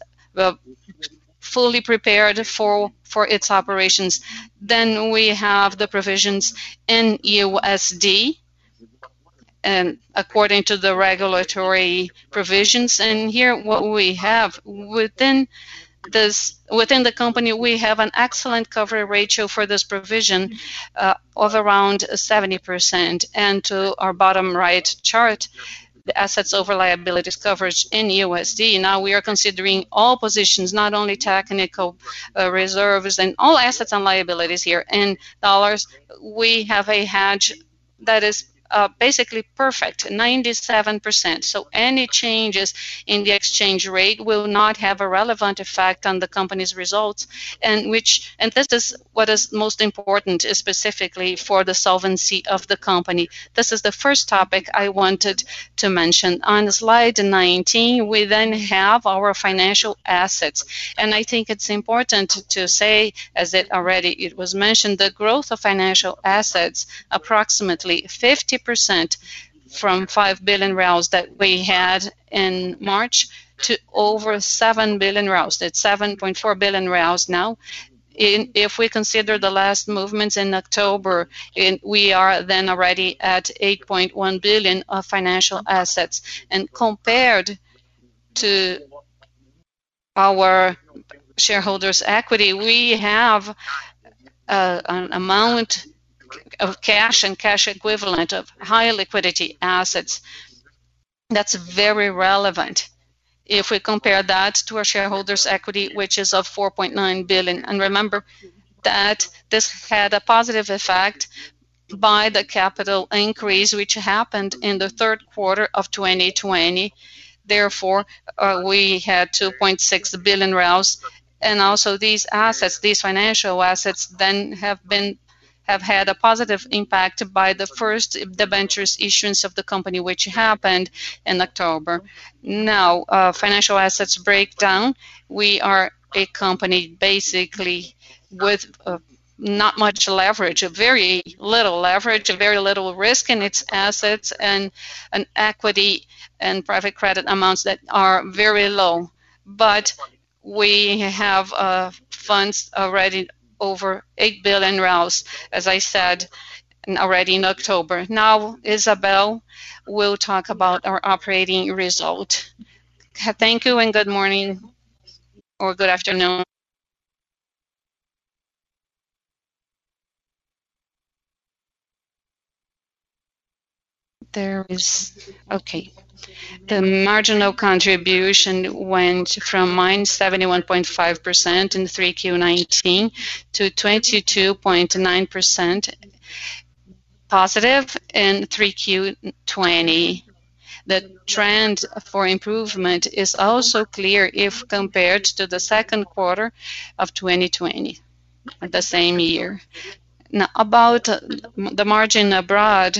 fully prepared for its operations. Then we have the provisions in USD, and according to the regulatory provisions. And here what we have within the company, we have an excellent cover ratio for this provision of around 70%. And to our bottom right chart, the assets over liabilities coverage in USD. Now we are considering all positions, not only technical reserves, and all assets and liabilities here in dollars. We have a hedge that is basically perfect, 97%. So any changes in the exchange rate will not have a relevant effect on the company's results, and this is what is most important, specifically for the solvency of the company. This is the first topic I wanted to mention. On slide 19, we then have our financial assets, and I think it's important to say, as it was mentioned, the growth of financial assets, approximately 50% from 5 billion reais that we had in March to over 7 billion reais. It's 7.4 billion reais now. If we consider the last movements in October, we are then already at 8.1 billion of financial assets. And compared to our shareholders' equity, we have an amount of cash and cash equivalent of high liquidity assets that's very relevant if we compare that to our shareholders' equity, which is of 4.9 billion. And remember that this had a positive effect by the capital increase which happened in the third quarter of 2020. Therefore, we had 2.6 billion reais, and also these assets, these financial assets, then have had a positive impact by the first debentures issuance of the company, which happened in October. Now, financial assets breakdown. We are a company basically with not much leverage, very little leverage, very little risk in its assets, and an equity and private credit amounts that are very low. But we have funds already over 8 billion reais, as I said, already in October. Now, Isabel will talk about our operating result. Thank you and good morning or good afternoon. There is, okay. The marginal contribution went from -71.5% in 3Q19 to 22.9% positive in 3Q20. The trend for improvement is also clear if compared to the second quarter of 2020, the same year. Now, about the margin abroad,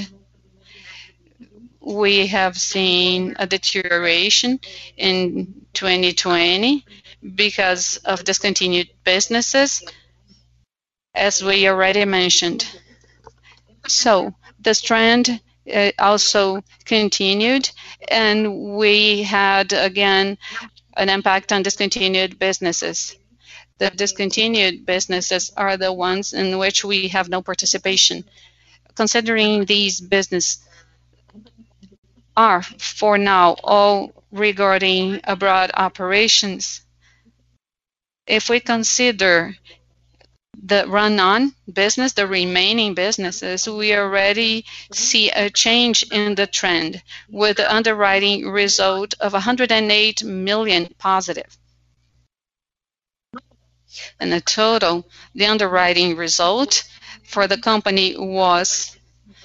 we have seen a deterioration in 2020 because of discontinued businesses, as we already mentioned. So this trend also continued, and we had again an impact on discontinued businesses. The discontinued businesses are the ones in which we have no participation. Considering these businesses are, for now, all regarding abroad operations, if we consider the run-on business, the remaining businesses, we already see a change in the trend with the underwriting result of 108 million positive. And the total, the underwriting result for the company was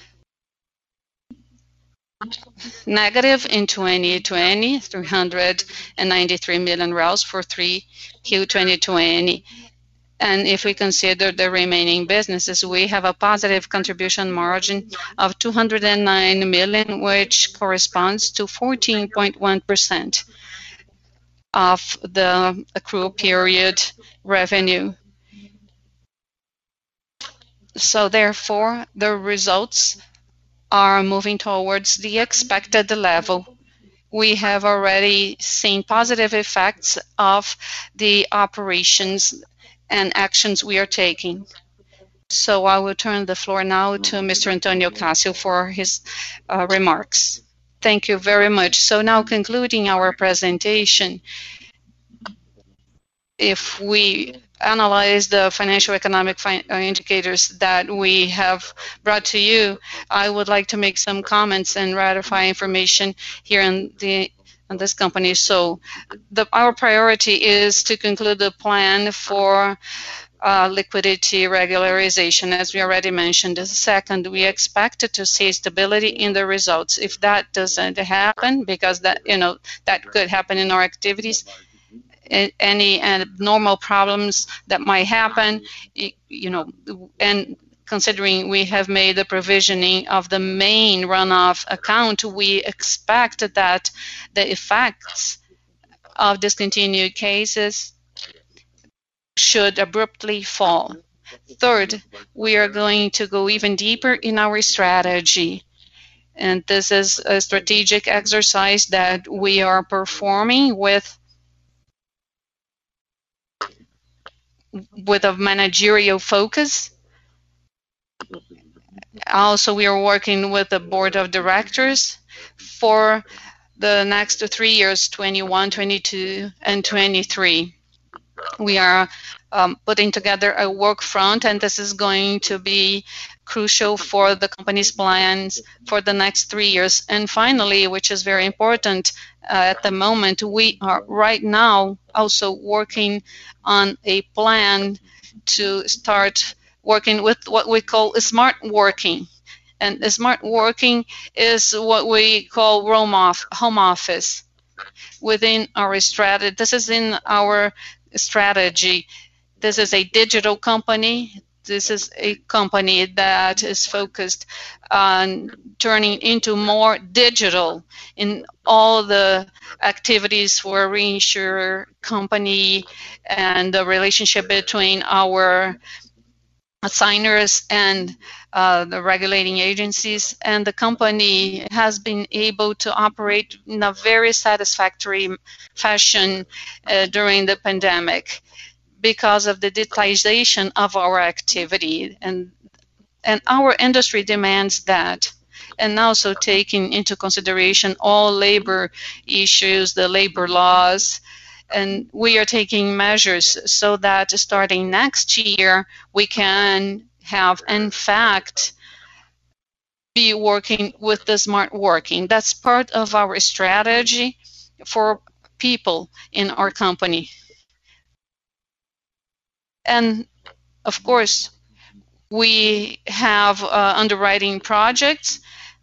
negative in 2020, 393 million for 3Q 2020. And if we consider the remaining businesses, we have a positive contribution margin of 209 million, which corresponds to 14.1% of the accrual period revenue. So therefore, the results are moving towards the expected level. We have already seen positive effects of the operations and actions we are taking. So I will turn the floor now to Mr. Antonio Cassio for his remarks. Thank you very much. So now concluding our presentation, if we analyze the financial economic indicators that we have brought to you, I would like to make some comments and ratify information here in this company. So our priority is to conclude the plan for liquidity regularization, as we already mentioned. Second, we expect to see stability in the results. If that doesn't happen, because that could happen in our activities, any abnormal problems that might happen, and considering we have made the provisioning of the main runoff account, we expect that the effects of discontinued cases should abruptly fall. Third, we are going to go even deeper in our strategy. And this is a strategic exercise that we are performing with a managerial focus. Also, we are working with the board of directors for the next 3 years, 21, 22, and 23. We are putting together a work front, and this is going to be crucial for the company's plans for the next 3 years. And finally, which is very important at the moment, we are right now also working on a plan to start working with what we call smart working. And smart working is what we call home office within our strategy. This is in our strategy. This is a digital company. This is a company that is focused on turning into more digital in all the activities for a reinsurer company and the relationship between our assigners and the regulating agencies. And the company has been able to operate in a very satisfactory fashion during the pandemic, because of the digitalization of our activity, and our industry demands that, and also taking into consideration all labor issues, the labor laws, and we are taking measures so that starting next year we can have, in fact, be working with the smart working. That's part of our strategy for people in our company. And of course, we have underwriting projects,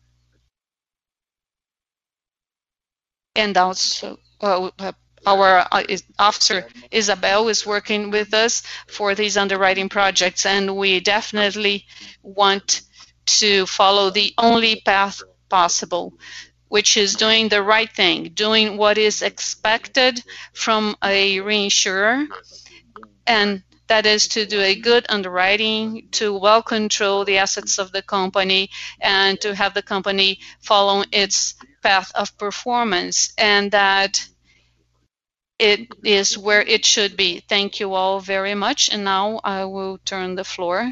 and also our officer Isabel is working with us for these underwriting projects, and we definitely want to follow the only path possible, which is doing the right thing, doing what is expected from a reinsurer, and that is to do a good underwriting, to well control the assets of the company, and to have the company follow its path of performance, and that it is where it should be. Thank you all very much. And now I will turn the floor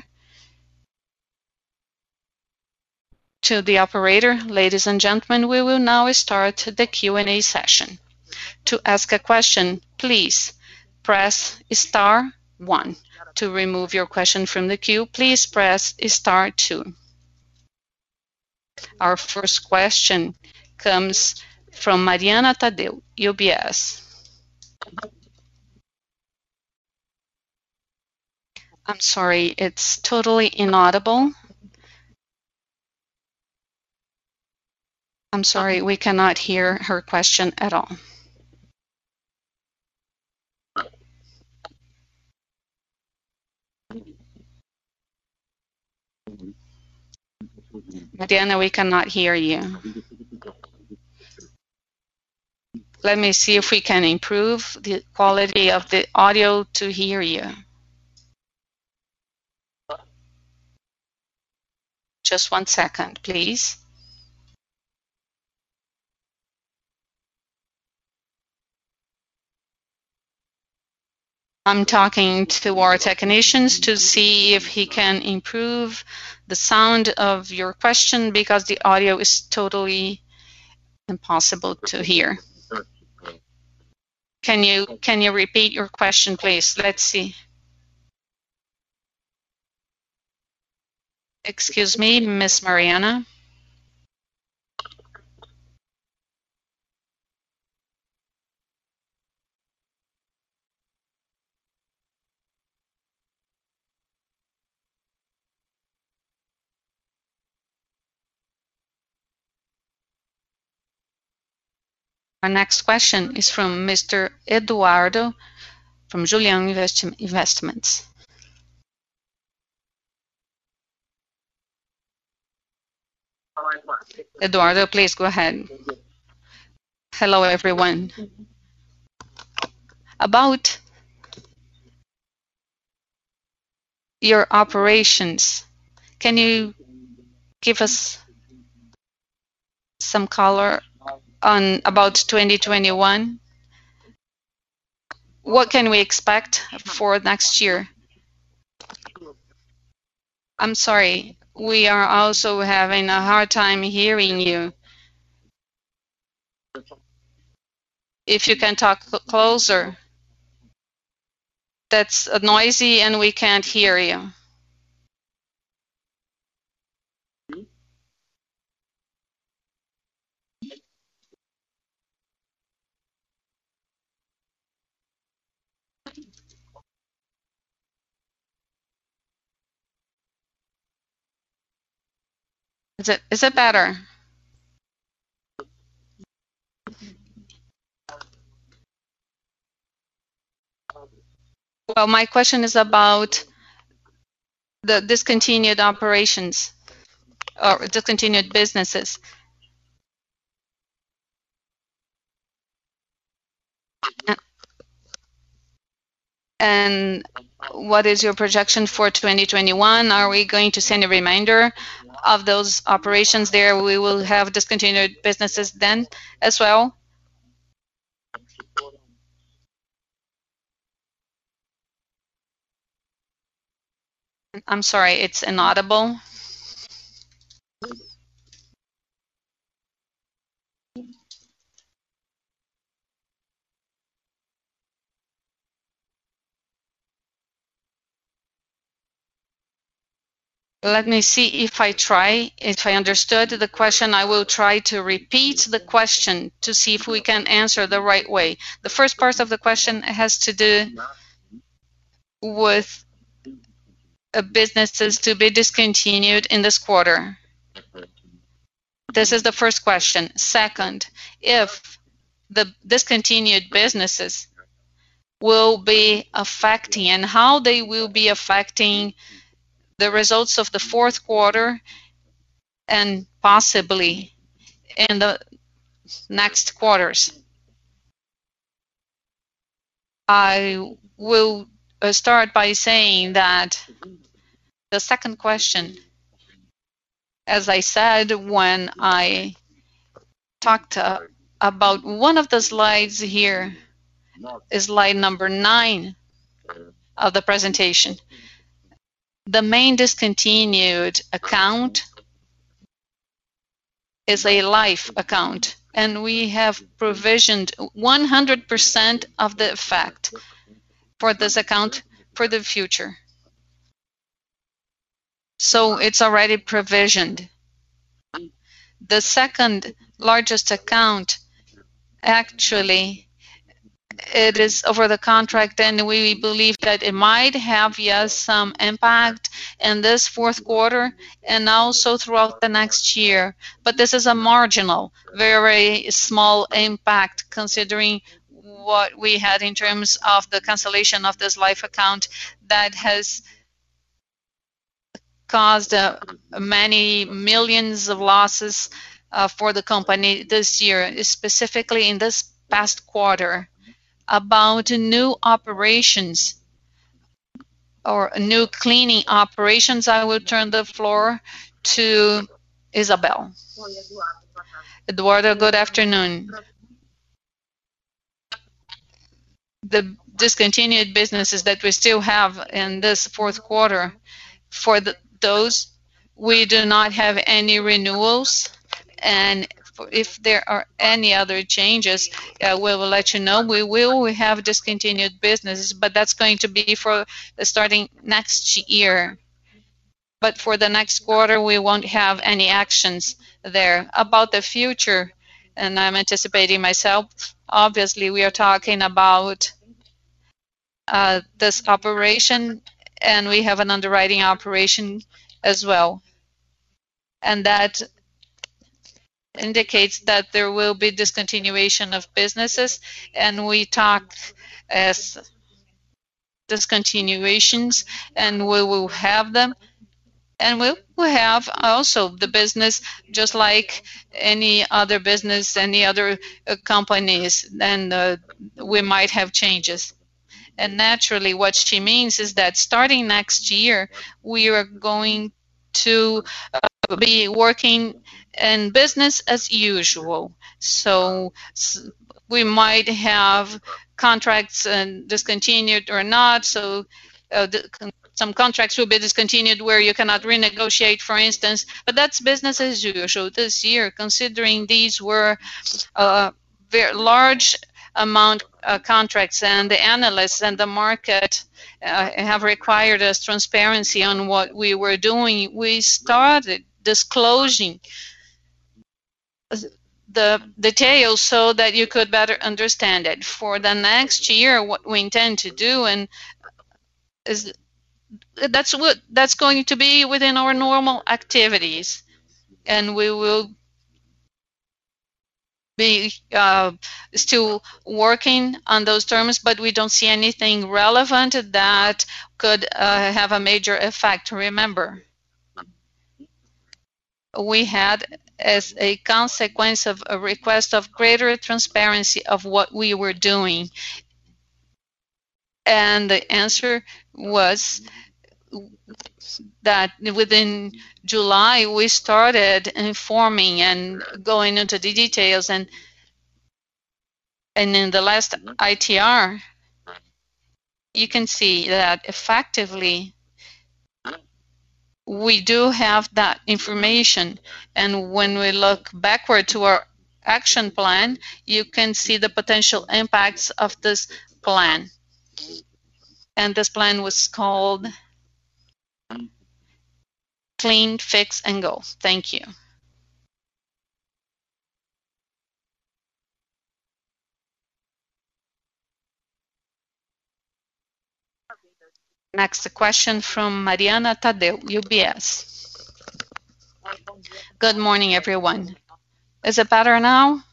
to the operator. Ladies and gentlemen, we will now start the Q&A session. To ask a question, please press *1. To remove your question from the queue, please press *2. Our first question comes from Mariana Tadeu, UBS. I'm sorry, it's totally inaudible. I'm sorry, we cannot hear her question at all. Mariana, we cannot hear you. Let me see if we can improve the quality of the audio to hear you. Just 1 second, please. I'm talking to our technicians to see if he can improve the sound of your question because the audio is totally impossible to hear. Can you repeat your question, please? Let's see. Excuse me, Miss Mariana. Our next question is from Mr. Eduardo from Julian Investments. Eduardo, please go ahead. Hello, everyone. About your operations, can you give us some color on about 2021? What can we expect for next year? I'm sorry, we are also having a hard time hearing you. If you can talk closer. That's noisy and we can't hear you. Is it better? Well, my question is about the discontinued operations or discontinued businesses. And what is your projection for 2021? Are we going to send a reminder of those operations there? We will have discontinued businesses then as well? I'm sorry, it's inaudible. Let me see if I understood the question. I will try to repeat the question to see if we can answer the right way. The first part of the question has to do with businesses to be discontinued in this quarter. This is the first question. Second, if the discontinued businesses will be affecting and how they will be affecting the results of the fourth quarter and possibly in the next quarters. I will start by saying that the second question, as I said when I talked about one of the slides here, is slide number 9 of the presentation. The main discontinued account is a life account, and we have provisioned 100% of the effect for this account for the future. So it's already provisioned. The second largest account, actually, it is over the contract, and we believe that it might have, yes, some impact in this fourth quarter and also throughout the next year. But this is a marginal, very small impact considering what we had in terms of the cancellation of this life account that has caused many millions of losses for the company this year, specifically in this past quarter. About new operations or new cleaning operations, I will turn the floor to Isabel. Eduardo, good afternoon. The discontinued businesses that we still have in this fourth quarter, for those, we do not have any renewals, and if there are any other changes, we will let you know. We have discontinued businesses, but that's going to be for starting next year. But for the next quarter, we won't have any actions there. About the future, and I'm anticipating myself, obviously we are talking about this operation, and we have an underwriting operation as well. And that indicates that there will be discontinuation of businesses, and we talk as discontinuations, and we will have them. And we will have also the business just like any other business, any other companies, and we might have changes. And naturally, what she means is that starting next year, we are going to be working in business as usual. So we might have contracts discontinued or not. So some contracts will be discontinued where you cannot renegotiate, for instance. But that's business as usual this year, considering these were very large amount contracts, and the analysts and the market have required us transparency on what we were doing. We started disclosing the details so that you could better understand it. For the next year, what we intend to do, and is that's going to be within our normal activities, and we will be still working on those terms, but we don't see anything relevant that could have a major effect. Remember, we had, as a consequence of a request of greater transparency of what we were doing, and the answer was that within July we started informing and going into the details, and in the last ITR you can see that effectively we do have that information, and when we look backward to our action plan, you can see the potential impacts of this plan. And this plan was called clean, fix, and go. Thank you. Next question from Mariana Tadeu, UBS. Good morning, everyone. Is it better now?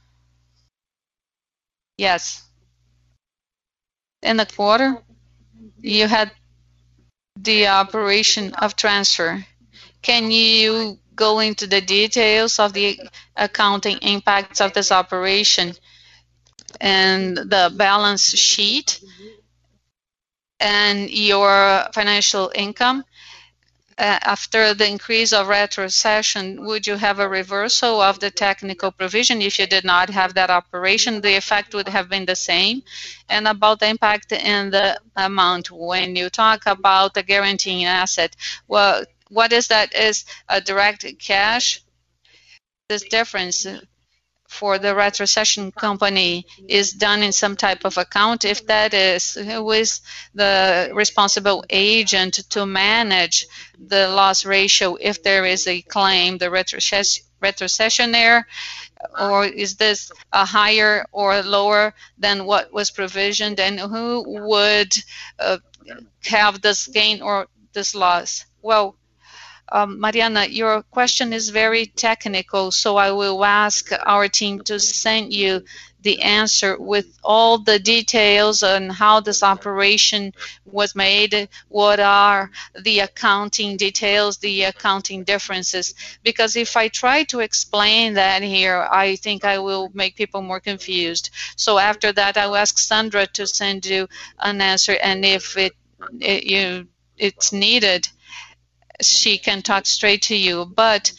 Yes. In the quarter, you had the operation of transfer. Can you go into the details of the accounting impacts of this operation and the balance sheet and your financial income? After the increase of retrocession, would you have a reversal of the technical provision? If you did not have that operation, the effect would have been the same. And about the impact in the amount, when you talk about the guaranteeing asset, well, what is that? Is a direct cash? This difference for the retrocession company is done in some type of account. If that is, who is the responsible agent to manage the loss ratio if there is a claim, the retrocessionaire, or is this a higher or lower than what was provisioned, and who would have this gain or this loss? Well, Mariana, your question is very technical, so I will ask our team to send you the answer with all the details on how this operation was made, what are the accounting details, the accounting differences. Because if I try to explain that here, I think I will make people more confused. So after that, I will ask Sandra to send you an answer, and if it's needed, she can talk straight to you, but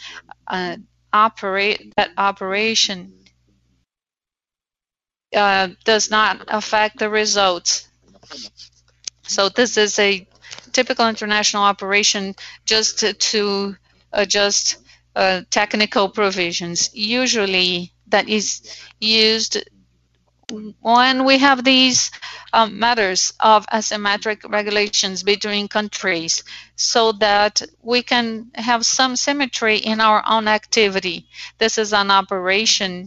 operation does not affect the results. So this is a typical international operation just to adjust technical provisions. Usually that is used when we have these matters of asymmetric regulations between countries, so that we can have some symmetry in our own activity. This is an operation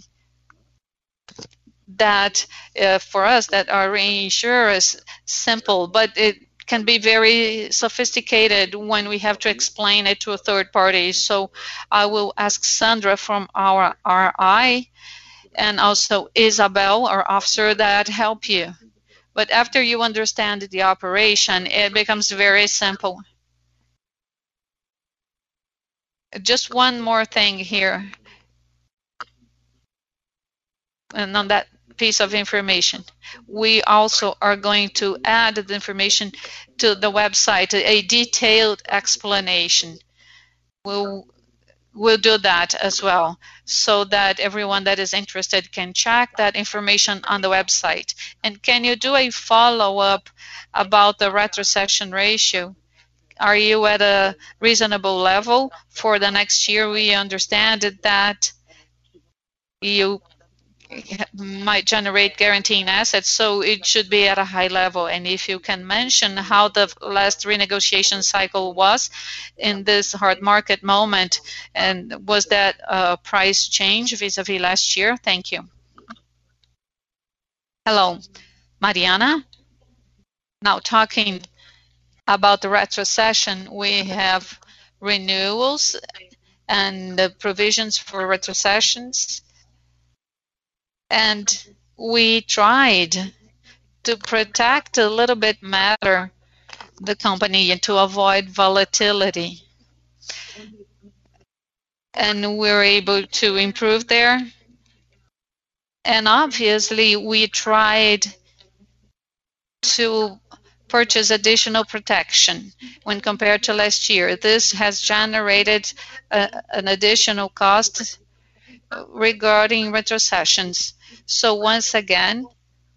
that for us that are reinsurers simple, but it can be very sophisticated when we have to explain it to a third party. So I will ask Sandra from our RI and also Isabel, our officer, that help you. But after you understand the operation, it becomes very simple. Just one more thing here, and on that piece of information, we also are going to add the information to the website, a detailed explanation. We'll do that as well, so that everyone that is interested can check that information on the website. And can you do a follow-up about the retrocession ratio? Are you at a reasonable level for the next year? We understand that you might generate guaranteeing assets, so it should be at a high level. And if you can mention how the last renegotiation cycle was in this hard market moment, and was that a price change vis-a-vis last year? Thank you. Hello, Mariana. Now talking about the retrocession, we have renewals and the provisions for retrocessions. And we tried to protect a little bit better the company and to avoid volatility. And we're able to improve there. And obviously, we tried to purchase additional protection when compared to last year. This has generated an additional cost regarding retrocessions. So once again,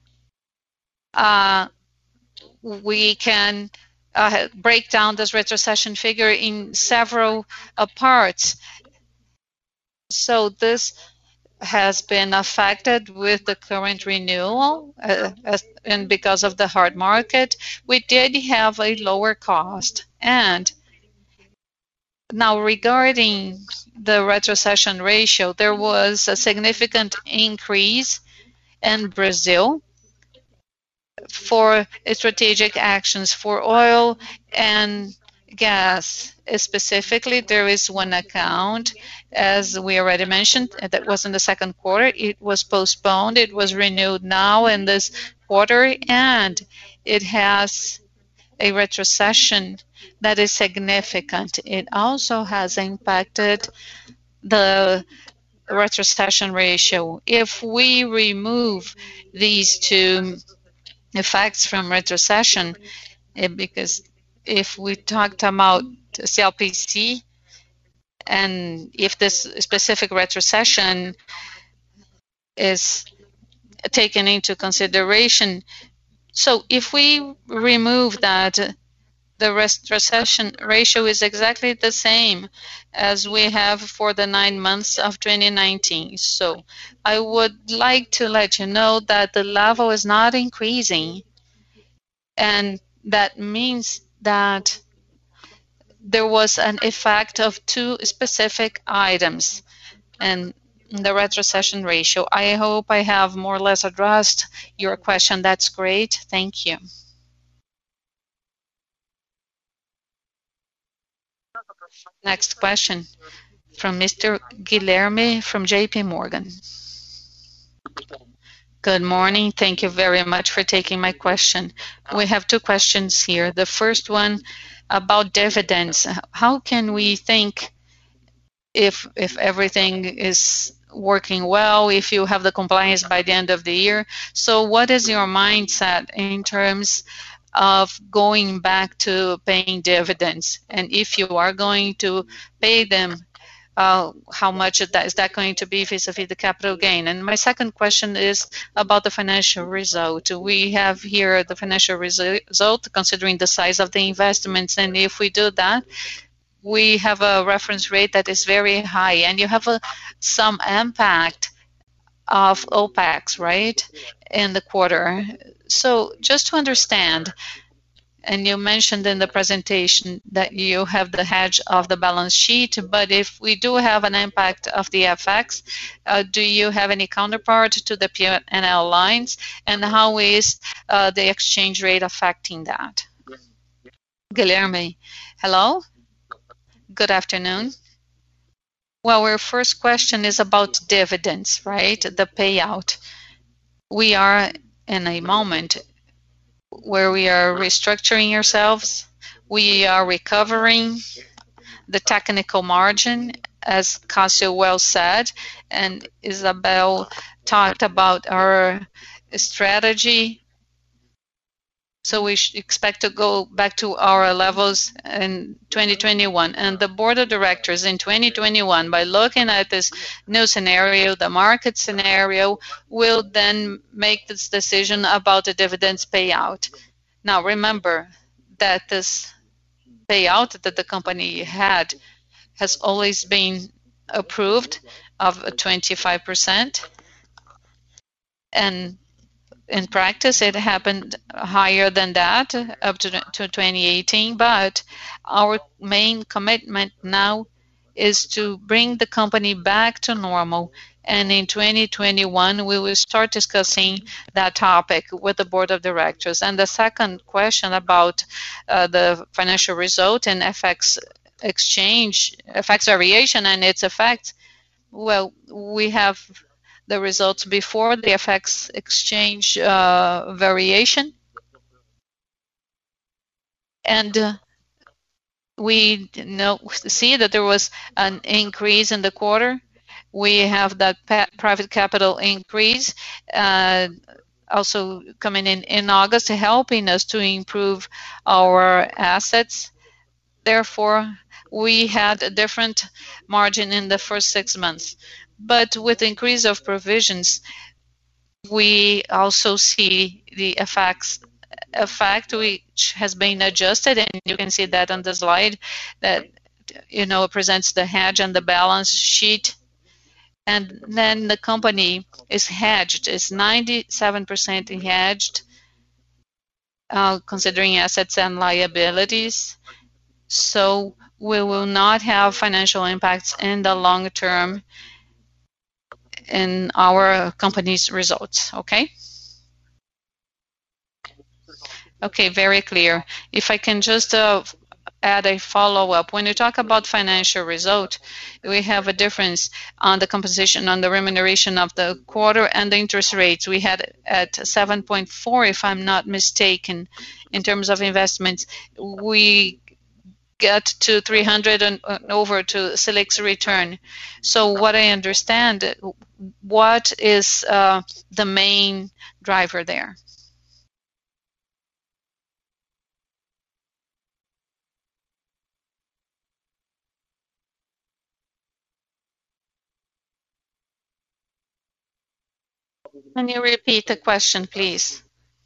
we can break down this retrocession figure in several parts. So this has been affected with the current renewal, and because of the hard market, we did have a lower cost. And Now, regarding the retrocession ratio, there was a significant increase in Brazil for strategic actions for oil and gas. Specifically, there is one account, as we already mentioned, that was in the second quarter. It was postponed. It was renewed now in this quarter, and it has a retrocession that is significant. It also has impacted the retrocession ratio. If we remove these two effects from retrocession, because if we talked about CLPC, and if this specific retrocession is taken into consideration, so if we remove that, the retrocession ratio is exactly the same as we have for the 9 months of 2019. So I would like to let you know that the level is not increasing, and that means that there was an effect of two specific items and the retrocession ratio. I hope I have more or less addressed your question. That's great. Thank you. Next question from Mr. Guilherme from JP Morgan. Good morning. Thank you very much for taking my question. We have two questions here. The first one about dividends. How can we think if everything is working well, if you have the compliance by the end of the year? So what is your mindset in terms of going back to paying dividends? And if you are going to pay them, how much is that going to be vis-a-vis the capital gain? And my second question is about the financial result. We have here the financial result considering the size of the investments, and if we do that, we have a reference rate that is very high, and you have some impact of OPEX, right, in the quarter. So just to understand, and you mentioned in the presentation that you have the hedge of the balance sheet, but if we do have an impact of the FX, do you have any counterpart to the P&L lines, and how is the exchange rate affecting that? Guilherme, hello? Good afternoon. Well, our first question is about dividends, right? The payout. We are in a moment where we are restructuring ourselves. We are recovering the technical margin, as Cassio well said, and Isabel talked about our strategy. So we expect to go back to our levels in 2021. And the board of directors in 2021, by looking at this new scenario, the market scenario, will then make this decision about the dividends payout. Now, remember that this payout that the company had has always been approved of 25%. And in practice, it happened higher than that, up to 2018, but our main commitment now is to bring the company back to normal. And in 2021, we will start discussing that topic with the board of directors. And the second question about the financial result and FX variation and its effects, well, we have the results before the FX exchange variation. And we see that there was an increase in the quarter. We have that private capital increase also coming in August, helping us to improve our assets. Therefore, we had a different margin in the first 6 months. But with the increase of provisions, we also see the effect which has been adjusted, and you can see that on the slide that presents the hedge and the balance sheet. And then the company is hedged, is 97% hedged, considering assets and liabilities. so we will not have financial impacts in the long term in our company's results. Okay? Okay, very clear. If I can just add a follow-up. When you talk about financial result, we have a difference on the composition, on the remuneration of the quarter and the interest rates. We had at 7.4, if I'm not mistaken, in terms of investments. We get to 300 and over to Selic's return. So what I understand, what is the main driver there? Can you repeat the question, please?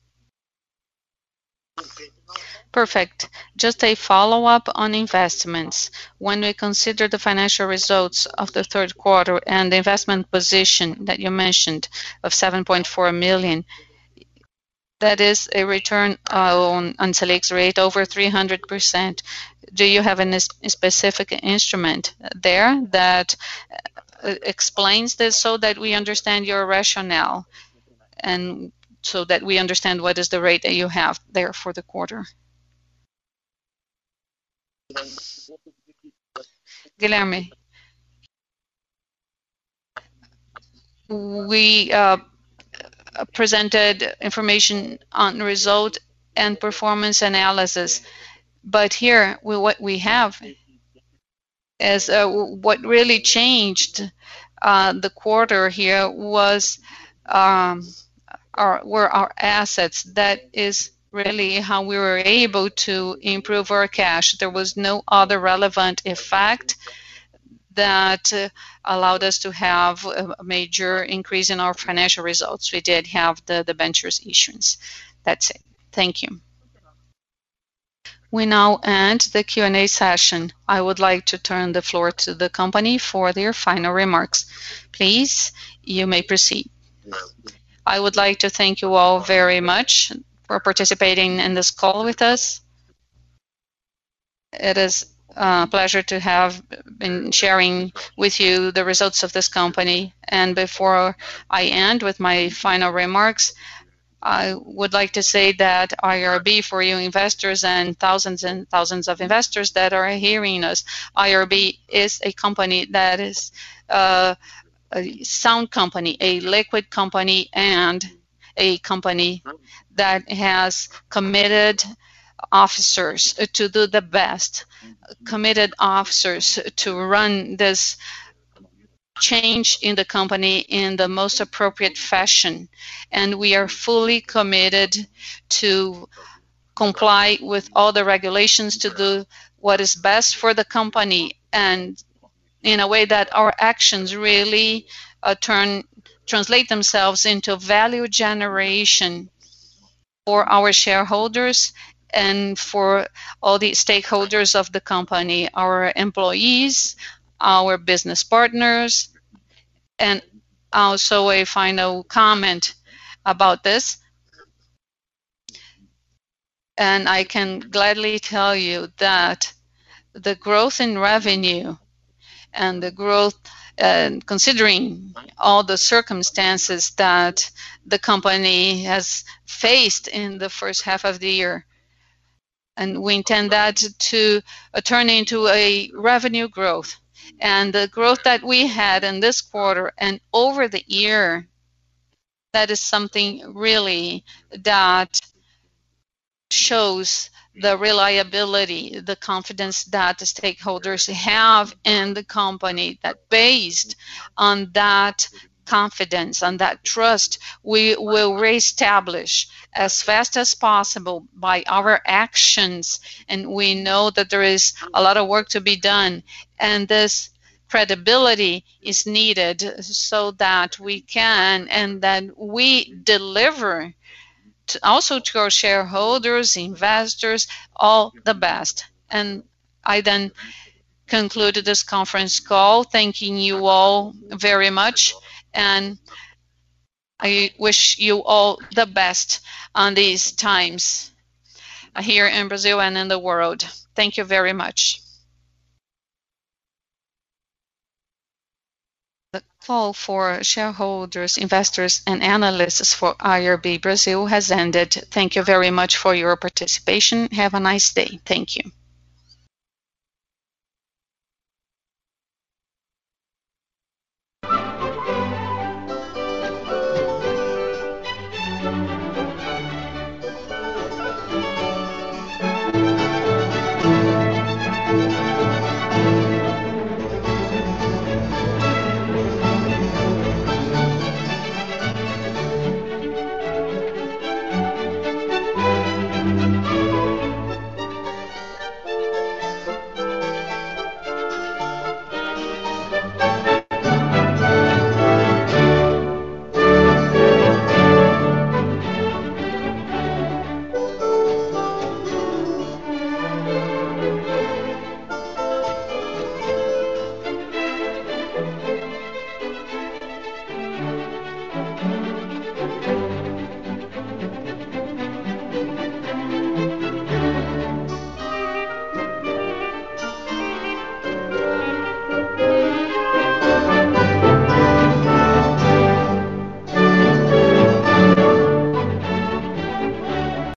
Perfect. Just a follow-up on investments. When we consider the financial results of the third quarter and the investment position that you mentioned of 7.4 million, that is a return on Selic's rate over 300%. Do you have a specific instrument there that explains this so that we understand your rationale and so that we understand what is the rate that you have there for the quarter? Guilherme, we presented information on result and performance analysis, but here what we have is what really changed the quarter here was were our assets. That is really how we were able to improve our cash. There was no other relevant effect that allowed us to have a major increase in our financial results. We did have the debentures issuance. That's it. Thank you. We now end the Q&A session. I would like to turn the floor to the company for their final remarks. Please, you may proceed. I would like to thank you all very much for participating in this call with us. It is a pleasure to have been sharing with you the results of this company. And before I end with my final remarks, I would like to say that IRB, for you investors and thousands of investors that are hearing us, IRB is a company that is a sound company, a liquid company, and a company that has committed officers to do the best, committed officers to run this change in the company in the most appropriate fashion. And we are fully committed to comply with all the regulations to do what is best for the company, and in a way that our actions really translate themselves into value generation for our shareholders and for all the stakeholders of the company, our employees, our business partners. And also a final comment about this. And I can gladly tell you that the growth in revenue and the growth, considering all the circumstances that the company has faced in the first half of the year, and we intend that to turn into a revenue growth. And the growth that we had in this quarter and over the year, that is something really that shows the reliability, the confidence that the stakeholders have in the company, that based on that confidence, on that trust, we will reestablish as fast as possible by our actions. And we know that there is a lot of work to be done, and this credibility is needed so that we can and that we deliver also to our shareholders, investors, all the best. And I then concluded this conference call, thanking you all very much, and I wish you all the best on these times. here in Brazil and in the world. Thank you very much. The call for shareholders, investors, and analysts for IRB Brazil has ended. Thank you very much for your participation. Have a nice day. Thank you.